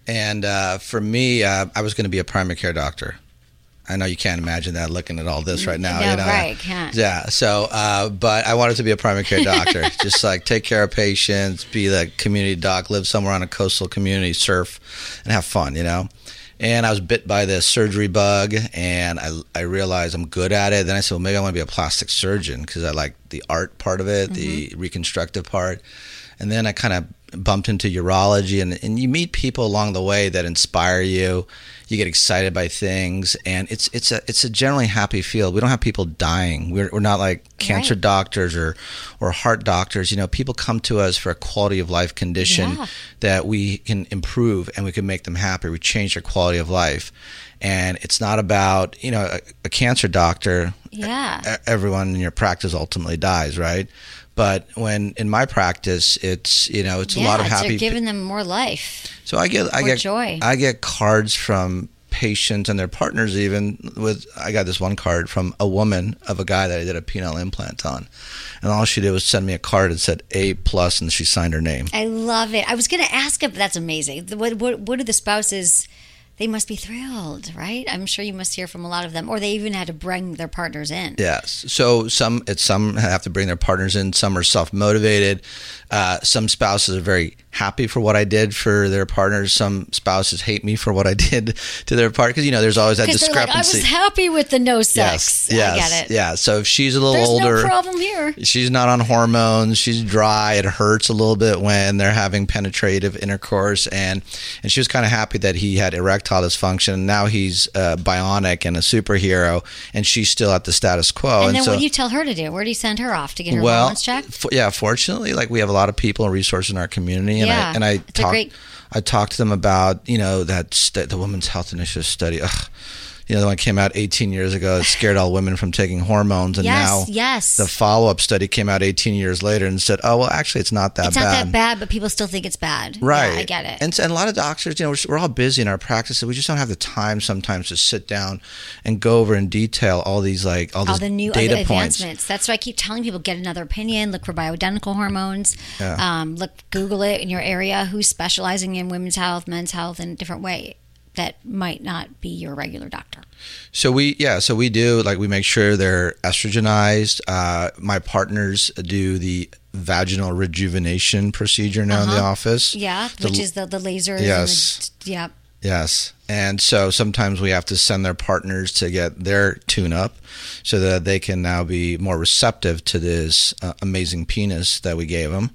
And uh, for me, uh, I was going to be a primary care doctor. I know you can't imagine that looking at all this right now. No, you know? right, can't. Yeah, so, uh, but I wanted to be a primary care doctor. Just like take care of patients, be the community doc, live somewhere on a coastal community, surf, and have fun, you know? And I was bit by the surgery bug, and I, I realized I'm good at it. Then I said, well, maybe I want to be a plastic surgeon because I like the art part of it, mm-hmm. the reconstructive part. And then I kind of bumped into urology, and, and you meet people along the way that inspire you. You get excited by things, and it's it's a it's a generally happy field. We don't have people dying. We're we're not like cancer right. doctors or or heart doctors. You know, people come to us for a quality of life condition yeah. that we can improve, and we can make them happy. We change their quality of life, and it's not about you know a, a cancer doctor. Yeah, everyone in your practice ultimately dies, right? But when in my practice, it's you know it's yeah, a lot of it's happy. You're giving them more life. So I get I or get joy. I get cards from patients and their partners. Even with I got this one card from a woman of a guy that I did a penile implant on, and all she did was send me a card and said A plus, and she signed her name. I love it. I was going to ask if that's amazing. What what what do the spouses? They must be thrilled, right? I'm sure you must hear from a lot of them, or they even had to bring their partners in. Yes. So some, it's some have to bring their partners in. Some are self-motivated. Uh, some spouses are very happy for what I did for their partners. Some spouses hate me for what I did to their partner because you know there's always that discrepancy. Like, I was happy with the no sex. Yes, yes, I get it. Yeah. So if she's a little there's older, no problem here. She's not on hormones. She's dry. It hurts a little bit when they're having penetrative intercourse, and and she was kind of happy that he had erectile dysfunction. Now he's uh, bionic and a superhero, and she's still at the status quo. And, and then so, what do you tell her to do? Where do you send her off to get her well, hormones checked? F- yeah, fortunately, like we have a lot of people and resources in our community, and yeah, I and I it's talk, a great... I talked to them about you know that st- the Women's Health Initiative study. Ugh. You know, the one came out eighteen years ago. It scared all women from taking hormones. And yes, now yes. the follow-up study came out eighteen years later and said, oh, well, actually, it's not that it's bad. It's not that bad, but people still think it's bad. Right. Yeah, I get it. And, and a lot of doctors, you know, we're, we're all busy in our practices. We just don't have the time sometimes to sit down and go over in detail all these, like, all, all these the new data other points. advancements. That's why I keep telling people, get another opinion, look for bioidentical hormones, Yeah. um, look, Google it in your area, who's specializing in women's health, men's health in a different way that might not be your regular doctor. So we, yeah, so we do, like, we make sure they're estrogenized. Uh, my partners do the vaginal rejuvenation procedure now uh-huh. in the office. Yeah, the, which is the, the lasers. Yes. And the, yeah. Yes. And so sometimes we have to send their partners to get their tune up so that they can now be more receptive to this uh, amazing penis that we gave them.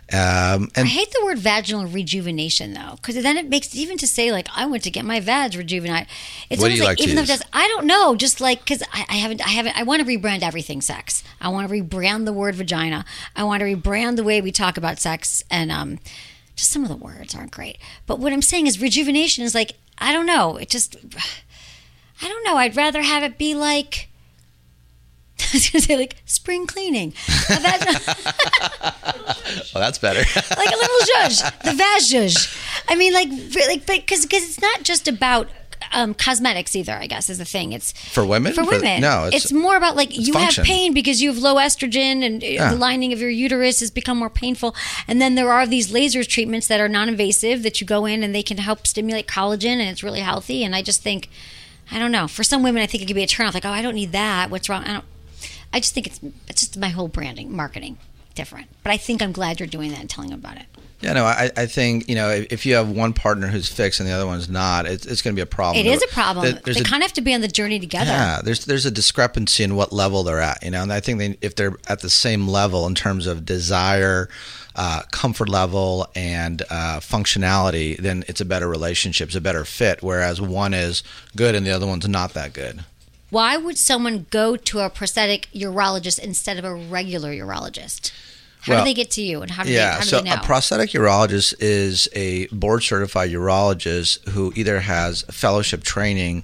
Um, and I hate the word vaginal rejuvenation though, because then it makes even to say like I went to get my vag rejuvenated. It's what do you like, like to even use? though it does, I don't know, just like because I, I haven't, I haven't, I want to rebrand everything sex. I want to rebrand the word vagina. I want to rebrand the way we talk about sex, and um, just some of the words aren't great. But what I'm saying is rejuvenation is like I don't know. It just I don't know. I'd rather have it be like. I was going to say, like, spring cleaning. Well, that's better. Like a little zhuzh, the vag zhuzh. I mean, like, like, because it's not just about um, cosmetics either, I guess, is the thing. It's for women? For women. For, no. It's, it's more about, like, you function. have pain because you have low estrogen and yeah. the lining of your uterus has become more painful. And then there are these laser treatments that are non-invasive that you go in and they can help stimulate collagen and it's really healthy. And I just think, I don't know. For some women, I think it could be a turn off. Like, oh, I don't need that. What's wrong? I don't. I just think it's it's just my whole branding, marketing, different. But I think I'm glad you're doing that and telling them about it. Yeah, no, I, I think, you know, if you have one partner who's fixed and the other one's not, it's, it's going to be a problem. It is a problem. There's they a, kind of have to be on the journey together. Yeah, there's there's a discrepancy in what level they're at, you know, and I think they, if they're at the same level in terms of desire, uh, comfort level, and uh, functionality, then it's a better relationship, it's a better fit, whereas one is good and the other one's not that good. Why would someone go to a prosthetic urologist instead of a regular urologist? How well, do they get to you, and how do yeah, they, how do so they know? a prosthetic urologist is a board-certified urologist who either has fellowship training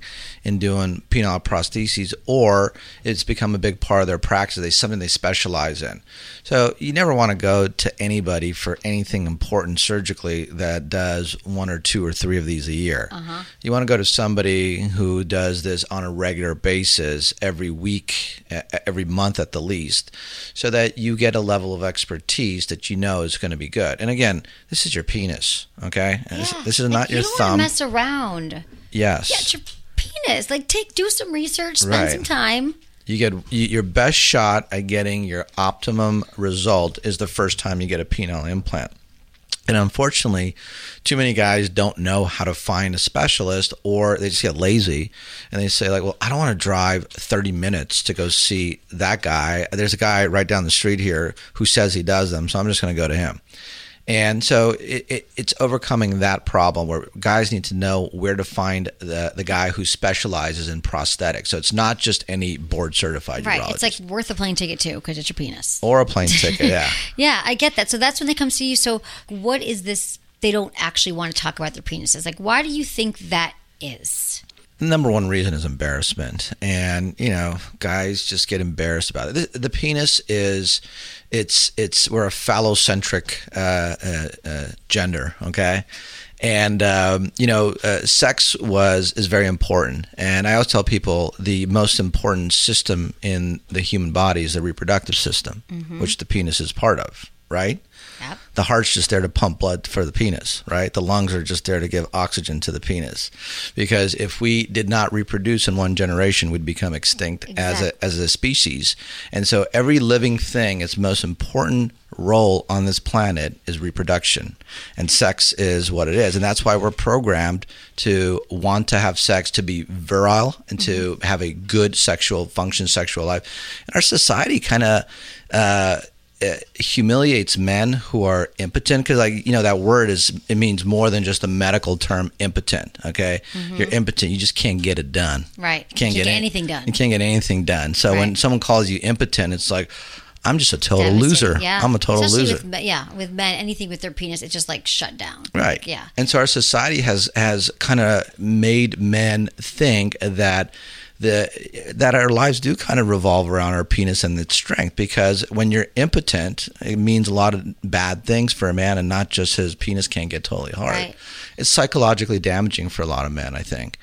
in doing penile prostheses, or it's become a big part of their practice. They something they specialize in. So you never want to go to anybody for anything important surgically that does one or two or three of these a year. Uh-huh. You want to go to somebody who does this on a regular basis, every week, every month at the least, so that you get a level of expertise that you know is going to be good. And again, this is your penis, okay? Yeah. This, this is not you your don't thumb. Want to mess around. Yes. Yeah, it's your penis. Like, take do some research, spend Right. some time. You get you, your best shot at getting your optimum result is the first time you get a penile implant. And unfortunately, too many guys don't know how to find a specialist, or they just get lazy and they say like, well, I don't want to drive thirty minutes to go see that guy. There's a guy right down the street here who says he does them, so I'm just going to go to him. And so it, it, it's overcoming that problem where guys need to know where to find the, the guy who specializes in prosthetics. So it's not just any board-certified Right. urologist. It's like worth a plane ticket, too, because it's your penis. Or a plane ticket, yeah. Yeah, I get that. So that's when they come see you. So what is this? They don't actually want to talk about their penises. Like, why do you think that is? The number one reason is embarrassment. And, you know, guys just get embarrassed about it. The, the penis is, it's, it's, we're a phallocentric uh, uh, uh, gender, okay? And, um, you know, uh, sex was, is very important. And I always tell people the most important system in the human body is the reproductive system, mm-hmm. which the penis is part of, right? Yep. The heart's just there to pump blood for the penis, right? The lungs are just there to give oxygen to the penis. Because if we did not reproduce in one generation, we'd become extinct exactly. as a as a species. And so every living thing, its most important role on this planet is reproduction. And sex is what it is. And that's why we're programmed to want to have sex, to be virile, and to mm-hmm. have a good sexual function, sexual life. And our society kind of... Uh, It humiliates men who are impotent, because, like, you know, that word is, it means more than just a medical term, impotent. Okay, mm-hmm. You're impotent. You just can't get it done. Right. You can't, you get, get any, anything done. You can't get anything done. So right. when someone calls you impotent, it's like, I'm just a total loser. Yeah. I'm a total Especially loser. With, yeah, with men, anything with their penis, it's just like shut down. Right. Like, yeah. And so our society has has kind of made men think that. The, that our lives do kind of revolve around our penis and its strength, because when you're impotent, it means a lot of bad things for a man, and not just his penis can't get totally hard. Right. It's psychologically damaging for a lot of men, I think.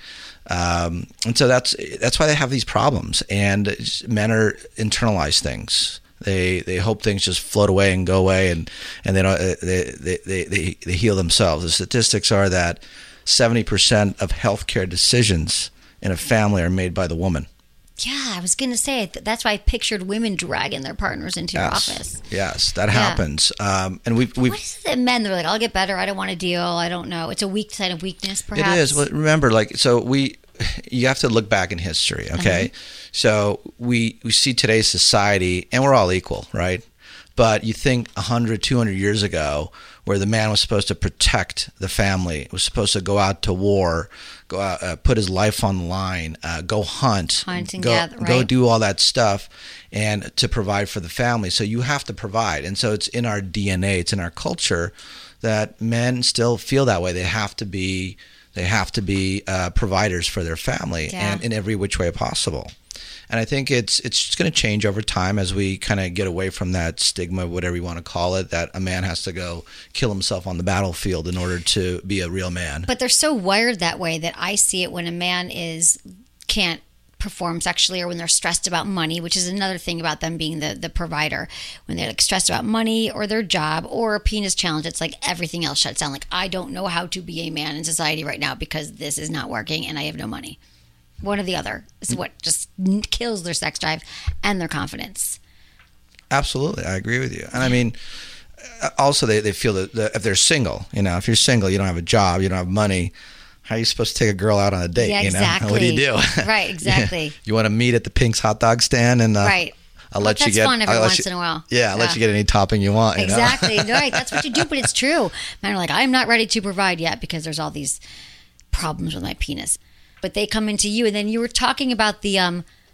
Um, and so that's that's why they have these problems, and men are internalize things. They they hope things just float away and go away, and and they don't they they they, they, they heal themselves. The statistics are that seventy percent of healthcare decisions in a family are made by the woman. Yeah, I was going to say, that's why I pictured women dragging their partners into your yes. office. Yes, that yeah. happens. Um, and we've, we've, what is it that men, they're like, I'll get better, I don't want to deal, I don't know. It's a weak sign of weakness, perhaps? It is. Well, remember, like, so we, you have to look back in history, okay? Uh-huh. So we, we see today's society, and we're all equal, right? But you think one hundred, two hundred years ago, where the man was supposed to protect the family, was supposed to go out to war, go out, uh, put his life on the line, uh, go hunt, hunt and go, gather, right? go do all that stuff, and to provide for the family. So you have to provide. And so it's in our D N A, it's in our culture that men still feel that way. They have to be, they have to be uh, providers for their family, yeah. and in every which way possible. And I think it's it's just going to change over time as we kind of get away from that stigma, whatever you want to call it, that a man has to go kill himself on the battlefield in order to be a real man. But they're so wired that way that I see it when a man is can't perform sexually, or when they're stressed about money, which is another thing about them being the, the provider. When they're like stressed about money or their job or a penis challenge, it's like everything else shuts down. Like, I don't know how to be a man in society right now because this is not working and I have no money. One or the other is what just kills their sex drive and their confidence. Absolutely. I agree with you. And I mean, also they, they feel that, that if they're single, you know, if you're single, you don't have a job, you don't have money, how are you supposed to take a girl out on a date? Yeah, you know? exactly. What do you do? Right, exactly. You want to meet at the Pink's hot dog stand, and uh, right. I'll well, let that's you get fun every I'll let once you, in a while. Yeah, I'll yeah. let you get any topping you want. You exactly. know? Right. That's what you do, but it's true. Men are like, I'm not ready to provide yet because there's all these problems with my penis. But they come into you, and then you were talking about the um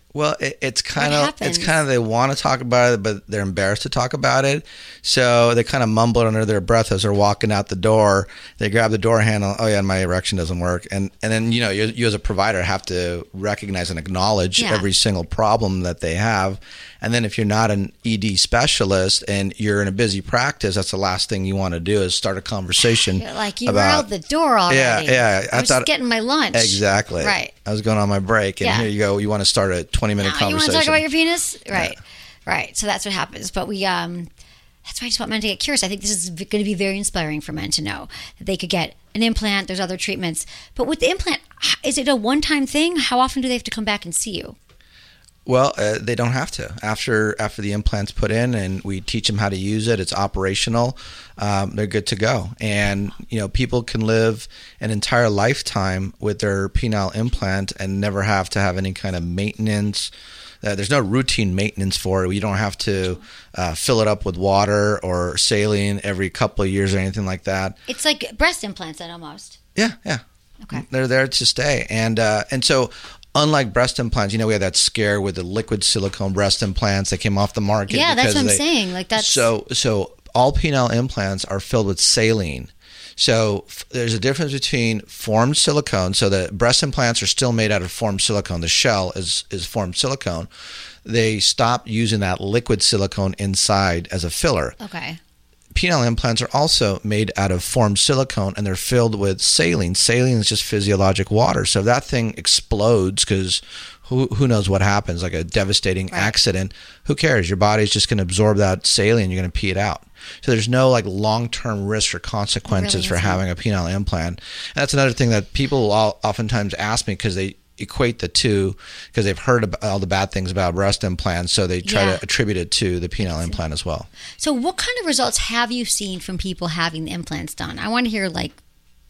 Well, it, it's kind What of happens? it's kind of they want to talk about it, but they're embarrassed to talk about it. So they kind of mumble it under their breath as they're walking out the door. They grab the door handle. Oh yeah, my erection doesn't work. And and then you know you, you as a provider have to recognize and acknowledge Yeah. every single problem that they have. And then if you're not an E D specialist and you're in a busy practice, that's the last thing you want to do is start a conversation. You're like, you were about, out the door already. Yeah, yeah. I, I was thought- just getting my lunch. Exactly. Right. I was going on my break, and Yeah. here you go. You want to start a twenty-minute Now, you want conversation. to talk about your penis? Right. Right. So that's what happens. But we, um, that's why I just want men to get curious. I think this is going to be very inspiring for men to know that they could get an implant. There's other treatments. But with the implant, is it a one-time thing? How often do they have to come back and see you? Well, uh, they don't have to. After after the implant's put in and we teach them how to use it, it's operational. Um, they're good to go. And you know, people can live an entire lifetime with their penile implant and never have to have any kind of maintenance. Uh, there's no routine maintenance for it. You don't have to uh, fill it up with water or saline every couple of years or anything like that. It's like breast implants then almost. Yeah, yeah. Okay. They're there to stay. And uh, and so unlike breast implants, you know, we had that scare with the liquid silicone breast implants that came off the market. Yeah, that's because what I'm they- saying. Like that's So so all penile implants are filled with saline. So f- there's a difference between formed silicone. So the breast implants are still made out of formed silicone. The shell is is formed silicone. They stopped using that liquid silicone inside as a filler. okay. Penile implants are also made out of formed silicone, and they're filled with saline. Saline is just physiologic water. So if that thing explodes, because who who knows what happens, like a devastating Right. accident, who cares? Your body's just going to absorb that saline. You're going to pee it out. So there's no like long-term risk or consequences Really for isn't. having a penile implant. And that's another thing that people all, oftentimes ask me because they equate the two because they've heard about all the bad things about breast implants, so they try Yeah. to attribute it to the penile implant as well. So what kind of results have you seen from people having the implants done? I want to hear like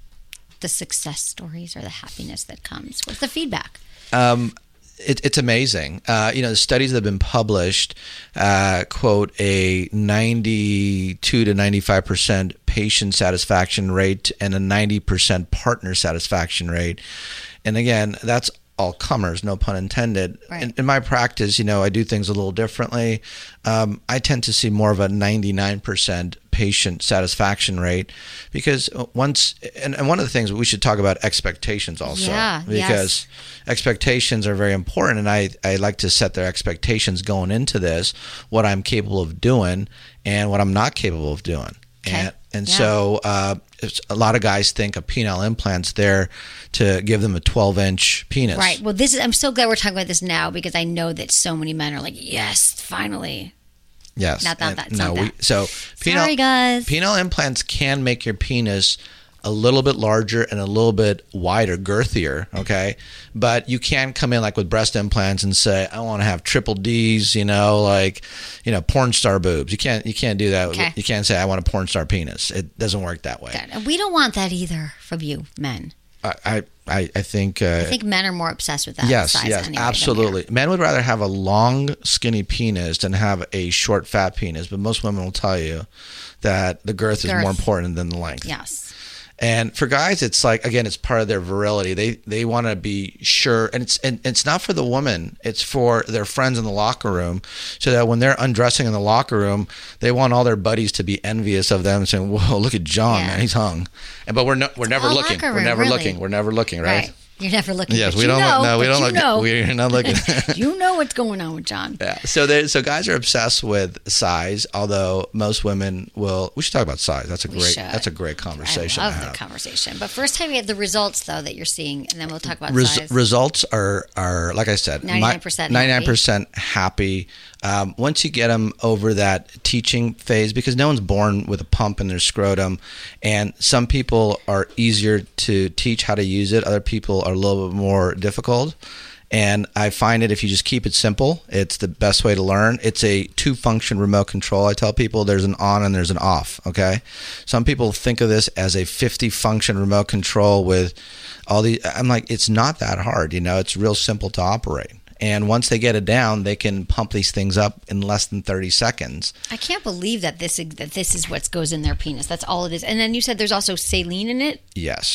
the success stories or the happiness that comes. What's the feedback? Um, it, it's amazing. Uh, you know, the studies that have been published uh, quote a ninety-two to ninety-five percent patient satisfaction rate and a ninety percent partner satisfaction rate. And again, that's all comers, no pun intended. Right. In, in my practice, you know, I do things a little differently. Um, I tend to see more of a ninety-nine percent patient satisfaction rate because once, and, and one of the things we should talk about expectations also. Yeah, because yes. expectations are very important, and I, I like to set their expectations going into this, what I'm capable of doing and what I'm not capable of doing. Okay. And, and Yeah. so uh, it's, a lot of guys think a penile implant's there to give them a twelve-inch penis. Right. Well, this is. I'm so glad we're talking about this now because I know that so many men are like, yes, finally. Yes. Not that- And- that's no, not we, that. so Sorry, guys. penile implants can make your penis a little bit larger and a little bit wider, girthier, okay? But you can come in like with breast implants and say, I want to have triple D's, you know, like, you know, porn star boobs. You can't you can't do that. Okay. You can't say I want a porn star penis. It doesn't work that way. God, we don't want that either from you, men. I I, I I think uh, I think men are more obsessed with that yes, size yes, anyway than we are. absolutely. Men would rather have a long, skinny penis than have a short, fat penis. But most women will tell you that the girth, is Girth. more important than the length. Yes. And for guys, it's like, again, it's part of their virility. They they want to be sure, and it's and it's not for the woman. It's for their friends in the locker room, so that when they're undressing in the locker room, they want all their buddies to be envious of them, saying, "Whoa, look at John, Yeah. man, he's hung." And but we're no, we're never all looking. locker We're room, never really. looking. We're never looking, right? Right. You're never looking. Yes, but we you don't know, look. No, we but don't you look. Know. We're not looking. You know what's going on with John. Yeah. So they, so guys are obsessed with size, although most women will. We should talk about size. That's a We great. should. That's a great conversation. I love to the have. conversation. But first time we had the results though that you're seeing, and then we'll talk about Res- size. results are are like I said, ninety-nine percent ninety-nine percent happy. Um, once you get them over that teaching phase, because no one's born with a pump in their scrotum, and some people are easier to teach how to use it. Other people are a little bit more difficult. And I find it if you just keep it simple, it's the best way to learn. It's a two-function remote control. I tell people there's an on and there's an off, okay? Some people think of this as a fifty-function remote control with all the. I'm like, it's not that hard, you know? It's real simple to operate. And once they get it down, they can pump these things up in less than thirty seconds. I can't believe that this that this is what goes in their penis. That's all it is. And then you said there's also saline in it. Yes.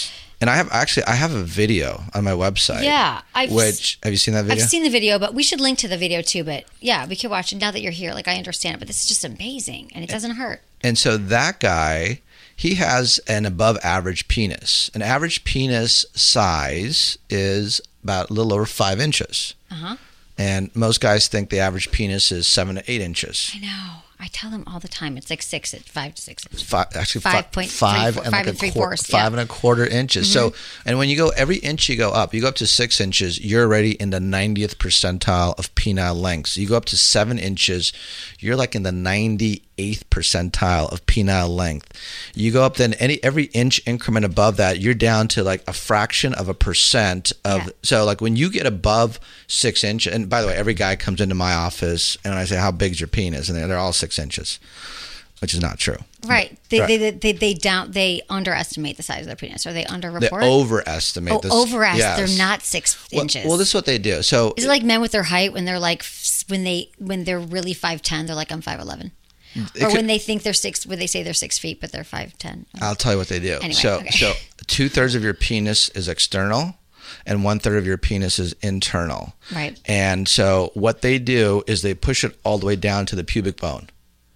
And I have actually, I have a video on my website. Yeah. I've, which, have you seen that video? I've seen the video, but we should link to the video too. But yeah, we could watch it now that you're here. Like, I understand it, but this is just amazing. And it doesn't hurt. And so that guy, he has an above average penis. An average penis size is about a little over five inches. Uh-huh. And most guys think the average penis is seven to eight inches. I know. I tell them all the time. It's like six, five to six inches. Five, actually, five five, point five, three, and, five like and a three quar- fourths, five yeah. and a quarter inches. Mm-hmm. So, and when you go, every inch you go up, you go up to six inches, you're already in the ninetieth percentile of penile length. So you go up to seven inches, you're like in the ninety-eighth percentile of penile length. You go up then any every inch increment above that, you're down to like a fraction of a percent of. Yeah. So like when you get above six inches, and by the way, every guy comes into my office and I say, "How big's your penis?" and they're, they're all six inches. Which is not true. Right. They, right. They, they they they down they underestimate the size of their penis, or they underreport. They overestimate. Oh, this. overestimate. Yes. They're not six well, inches. Well, this is what they do. So is it like men with their height when they're like when they when they're really five ten? They're like, I'm five eleven. Or could, when they think they're six, when they say they're six feet, but they're five ten. I'll tell you what they do. Anyway, so okay. so two thirds of your penis is external, and one third of your penis is internal. Right. And so what they do is they push it all the way down to the pubic bone.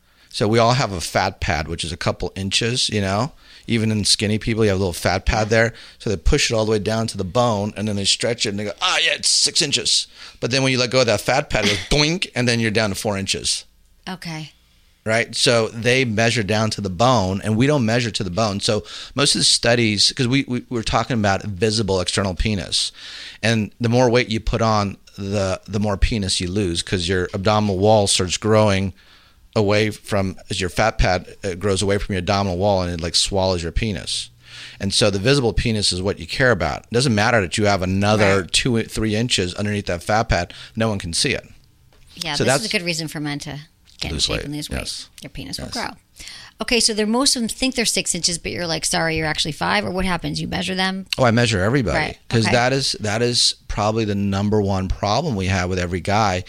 So we all have a fat pad, which is a couple inches, you know. Even in skinny people, you have a little fat pad there. So they push it all the way down to the bone, and then they stretch it, and they go, ah, yeah, it's six inches. But then when you let go of that fat pad, it goes boink, and then you're down to four inches. Okay. Right? So they measure down to the bone, and we don't measure to the bone. So most of the studies, because we, we we're talking about visible external penis, and the more weight you put on, the the more penis you lose, because your abdominal wall starts growing away from, as your fat pad uh, grows away from your abdominal wall, and it like swallows your penis. And so the visible penis is what you care about. It doesn't matter that you have another right. two, three inches underneath that fat pad. No one can see it. Yeah, so this that's, is a good reason for men to get in shape weight. and lose weight. Yes. Your penis yes. will grow. Okay, so they're, most of them think they're six inches, but you're like, sorry, you're actually five, or what happens? You measure them? Oh, I measure everybody. Because right. okay. that is that is probably the number one problem we have with every guy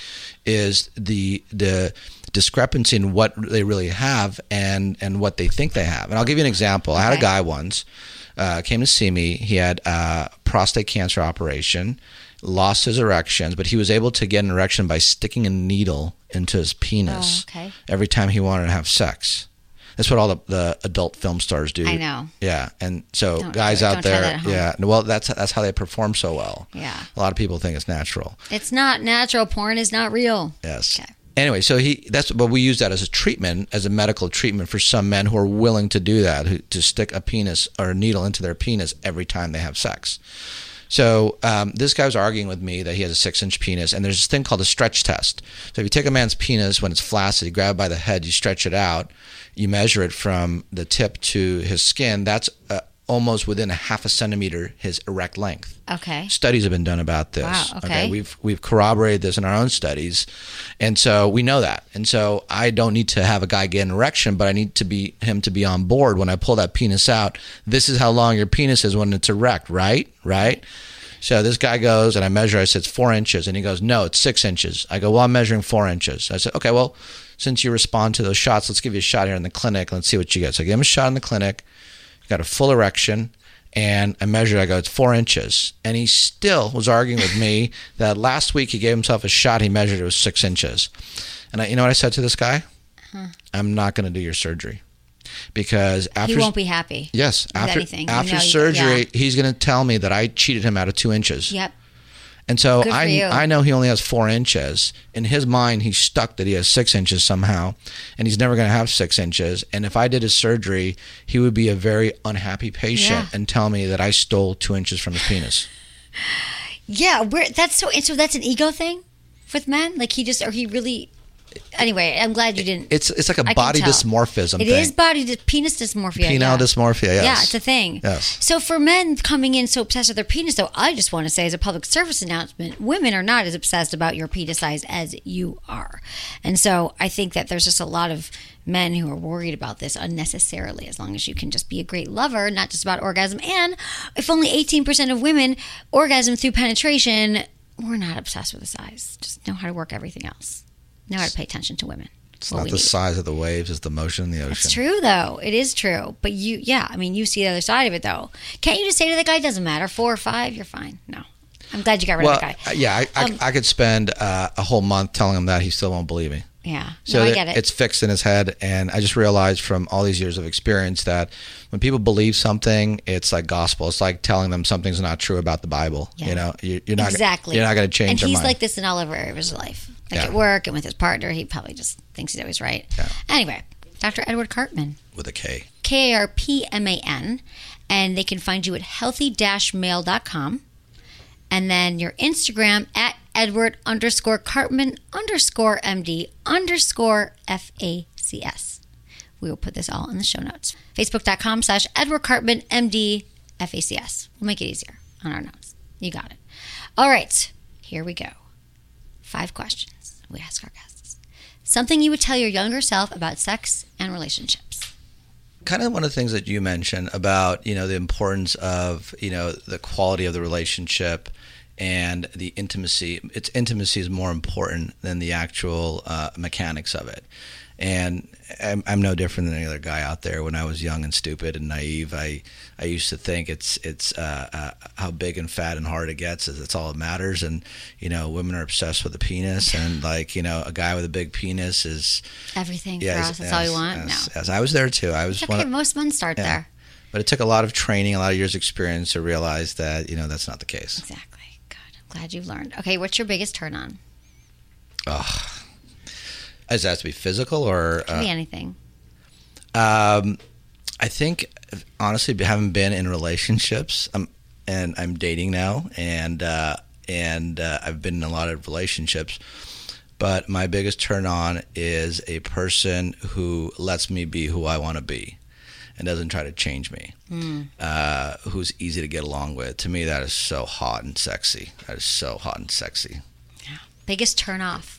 is the the discrepancy in what they really have and, and what they think they have. And I'll give you an example. Okay. I had a guy once, uh, came to see me. He had a prostate cancer operation, lost his erections, but he was able to get an erection by sticking a needle into his penis oh, okay. every time he wanted to have sex. That's what all the, the adult film stars do. I know. Yeah, and so don't, guys don't out there, yeah, well, that's that's how they perform so well. Yeah, a lot of people think it's natural. It's not natural. Porn is not real. Yes. Okay. Anyway, so he that's but we use that as a treatment, as a medical treatment for some men who are willing to do that, who, to stick a penis or a needle into their penis every time they have sex. So um, this guy was arguing with me that he has a six-inch penis, and there's this thing called a stretch test. So if you take a man's penis when it's flaccid, you grab it by the head, you stretch it out, you measure it from the tip to his skin, that's uh, almost within a half a centimeter his erect length. Okay. Studies have been done about this. Wow, okay. okay. We've we've corroborated this in our own studies, and so we know that. And so I don't need to have a guy get an erection, but I need to be him to be on board when I pull that penis out. This is how long your penis is when it's erect, right? Right? So this guy goes, and I measure, I said, it's four inches. And he goes, no, it's six inches. I go, well, I'm measuring four inches. I said, okay, well, since you respond to those shots, let's give you a shot here in the clinic. Let's see what you get. So I give him a shot in the clinic. He got a full erection. And I measured, I go, it's four inches. And he still was arguing with me that last week he gave himself a shot. He measured it was six inches. And I, you know what I said to this guy? Huh. I'm not going to do your surgery. Because after he won't be happy. Yes, after anything. after you know, surgery, yeah. he's going to tell me that I cheated him out of two inches. Yep. And so Good for I you. I know he only has four inches. In his mind, he's stuck that he has six inches somehow, and he's never going to have six inches. And if I did his surgery, he would be a very unhappy patient Yeah. and tell me that I stole two inches from his penis. Yeah, we're, that's so. So that's an ego thing with men. Like he just, or he really. Anyway, I'm glad you didn't. It's it's like a I body can tell. dysmorphism It thing. is body dy- penis dysmorphia. Penile yeah. dysmorphia, yes. Yeah, it's a thing. Yes. So for men coming in so obsessed with their penis, though, I just want to say as a public service announcement, women are not as obsessed about your penis size as you are. And so I think that there's just a lot of men who are worried about this unnecessarily, as long as you can just be a great lover, not just about orgasm. And if only eighteen percent of women orgasm through penetration, we're not obsessed with the size. Just know how to work everything else. Know how to pay attention to women. It's not the need. size of the waves, it's the motion in the ocean. It's true, though. It is true. But you, yeah, I mean, you see the other side of it, though. Can't you just say to the guy, doesn't matter, four or five, you're fine? No. I'm glad you got rid well, of that guy. Yeah, I, um, I, I could spend uh, a whole month telling him that. He still won't believe me. Yeah, so no, I get it. It's fixed in his head, and I just realized from all these years of experience that when people believe something, it's like gospel. It's like telling them something's not true about the Bible. Yeah. You know, you, you're not exactly. You're not going to change and their he's mind. like this in all over his life. Like yeah. at work and with his partner, he probably just thinks he's always right. Yeah. Anyway, Doctor Edward Karpman. With a K. K A R P M A N. And they can find you at healthy dash mail dot com. And then your Instagram at Edward underscore Karpman underscore M D underscore F A C S. We will put this all in the show notes. Facebook.com slash Edward Karpman M D F A C S. We'll make it easier on our notes. You got it. All right, here we go. Five questions we ask our guests. Something you would tell your younger self about sex and relationships. Kind of one of the things that you mentioned about, you know, the importance of, you know, the quality of the relationship and the intimacy. It's intimacy is more important than the actual uh, mechanics of it. And I'm, I'm no different than any other guy out there. When I was young and stupid and naive, I I used to think it's it's uh, uh, how big and fat and hard it gets is it's all that matters. And you know, women are obsessed with the penis, and like you know, a guy with a big penis is everything yeah, for us. That's all we want. As, no, as I was there too. I was it's okay. one of, most men start yeah. there. But it took a lot of training, a lot of years' experience to realize that you know that's not the case. Exactly. Good. I'm glad you've learned. Okay, what's your biggest turn on? Oh. Does that have to be physical or? It can uh, be anything. Um, I think, honestly, having been in relationships, um, and I'm dating now, and uh, and uh, I've been in a lot of relationships, but my biggest turn on is a person who lets me be who I want to be and doesn't try to change me, mm. uh, who's easy to get along with. To me, that is so hot and sexy. That is so hot and sexy. Yeah. Biggest turn off?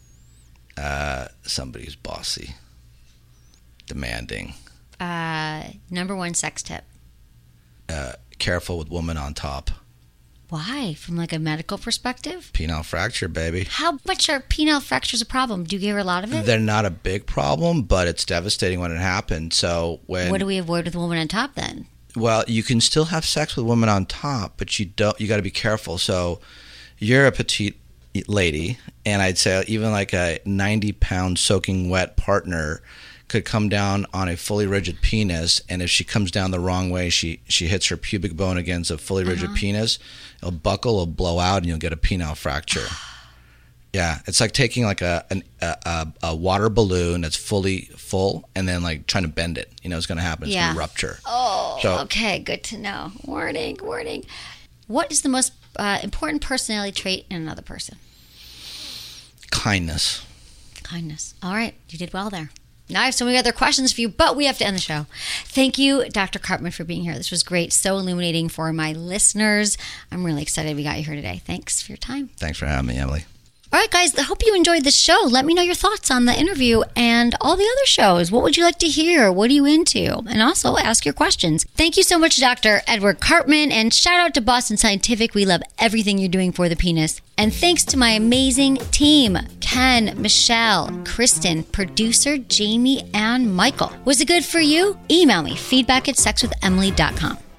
Uh, somebody who's bossy, demanding. Uh, number one sex tip. Uh, careful with woman on top. Why? From like a medical perspective? Penile fracture, baby. How much are penile fractures a problem? Do you hear a lot of it? They're not a big problem, but it's devastating when it happens. So when what do we avoid with a woman on top then? Well, you can still have sex with women on top, but you don't. You got to be careful. So you're a petite lady, and I'd say even like a ninety pound soaking wet partner could come down on a fully rigid penis, and if she comes down the wrong way, she she hits her pubic bone against a fully rigid uh-huh. penis, it'll buckle, it'll blow out, and you'll get a penile fracture. Yeah, it's like taking like a, an, a a water balloon that's fully full and then like trying to bend it. You know, it's going to happen. It's yeah. going to rupture. Oh, so, okay, good to know. Warning, warning. What is the most uh, important personality trait in another person? Kindness. Kindness. All right, you did well there. Now I have so many other questions for you, but we have to end the show. Thank you, Doctor Karpman, for being here. This was great. So illuminating for my listeners. I'm really excited we got you here today. Thanks for your time. Thanks for having me, Emily. All right, guys, I hope you enjoyed the show. Let me know your thoughts on the interview and all the other shows. What would you like to hear? What are you into? And also ask your questions. Thank you so much, Doctor Edward Karpman, and shout out to Boston Scientific. We love everything you're doing for the penis. And thanks to my amazing team, Ken, Michelle, Kristen, producer Jamie, and Michael. Was it good for you? Email me, feedback at sex with emily dot com.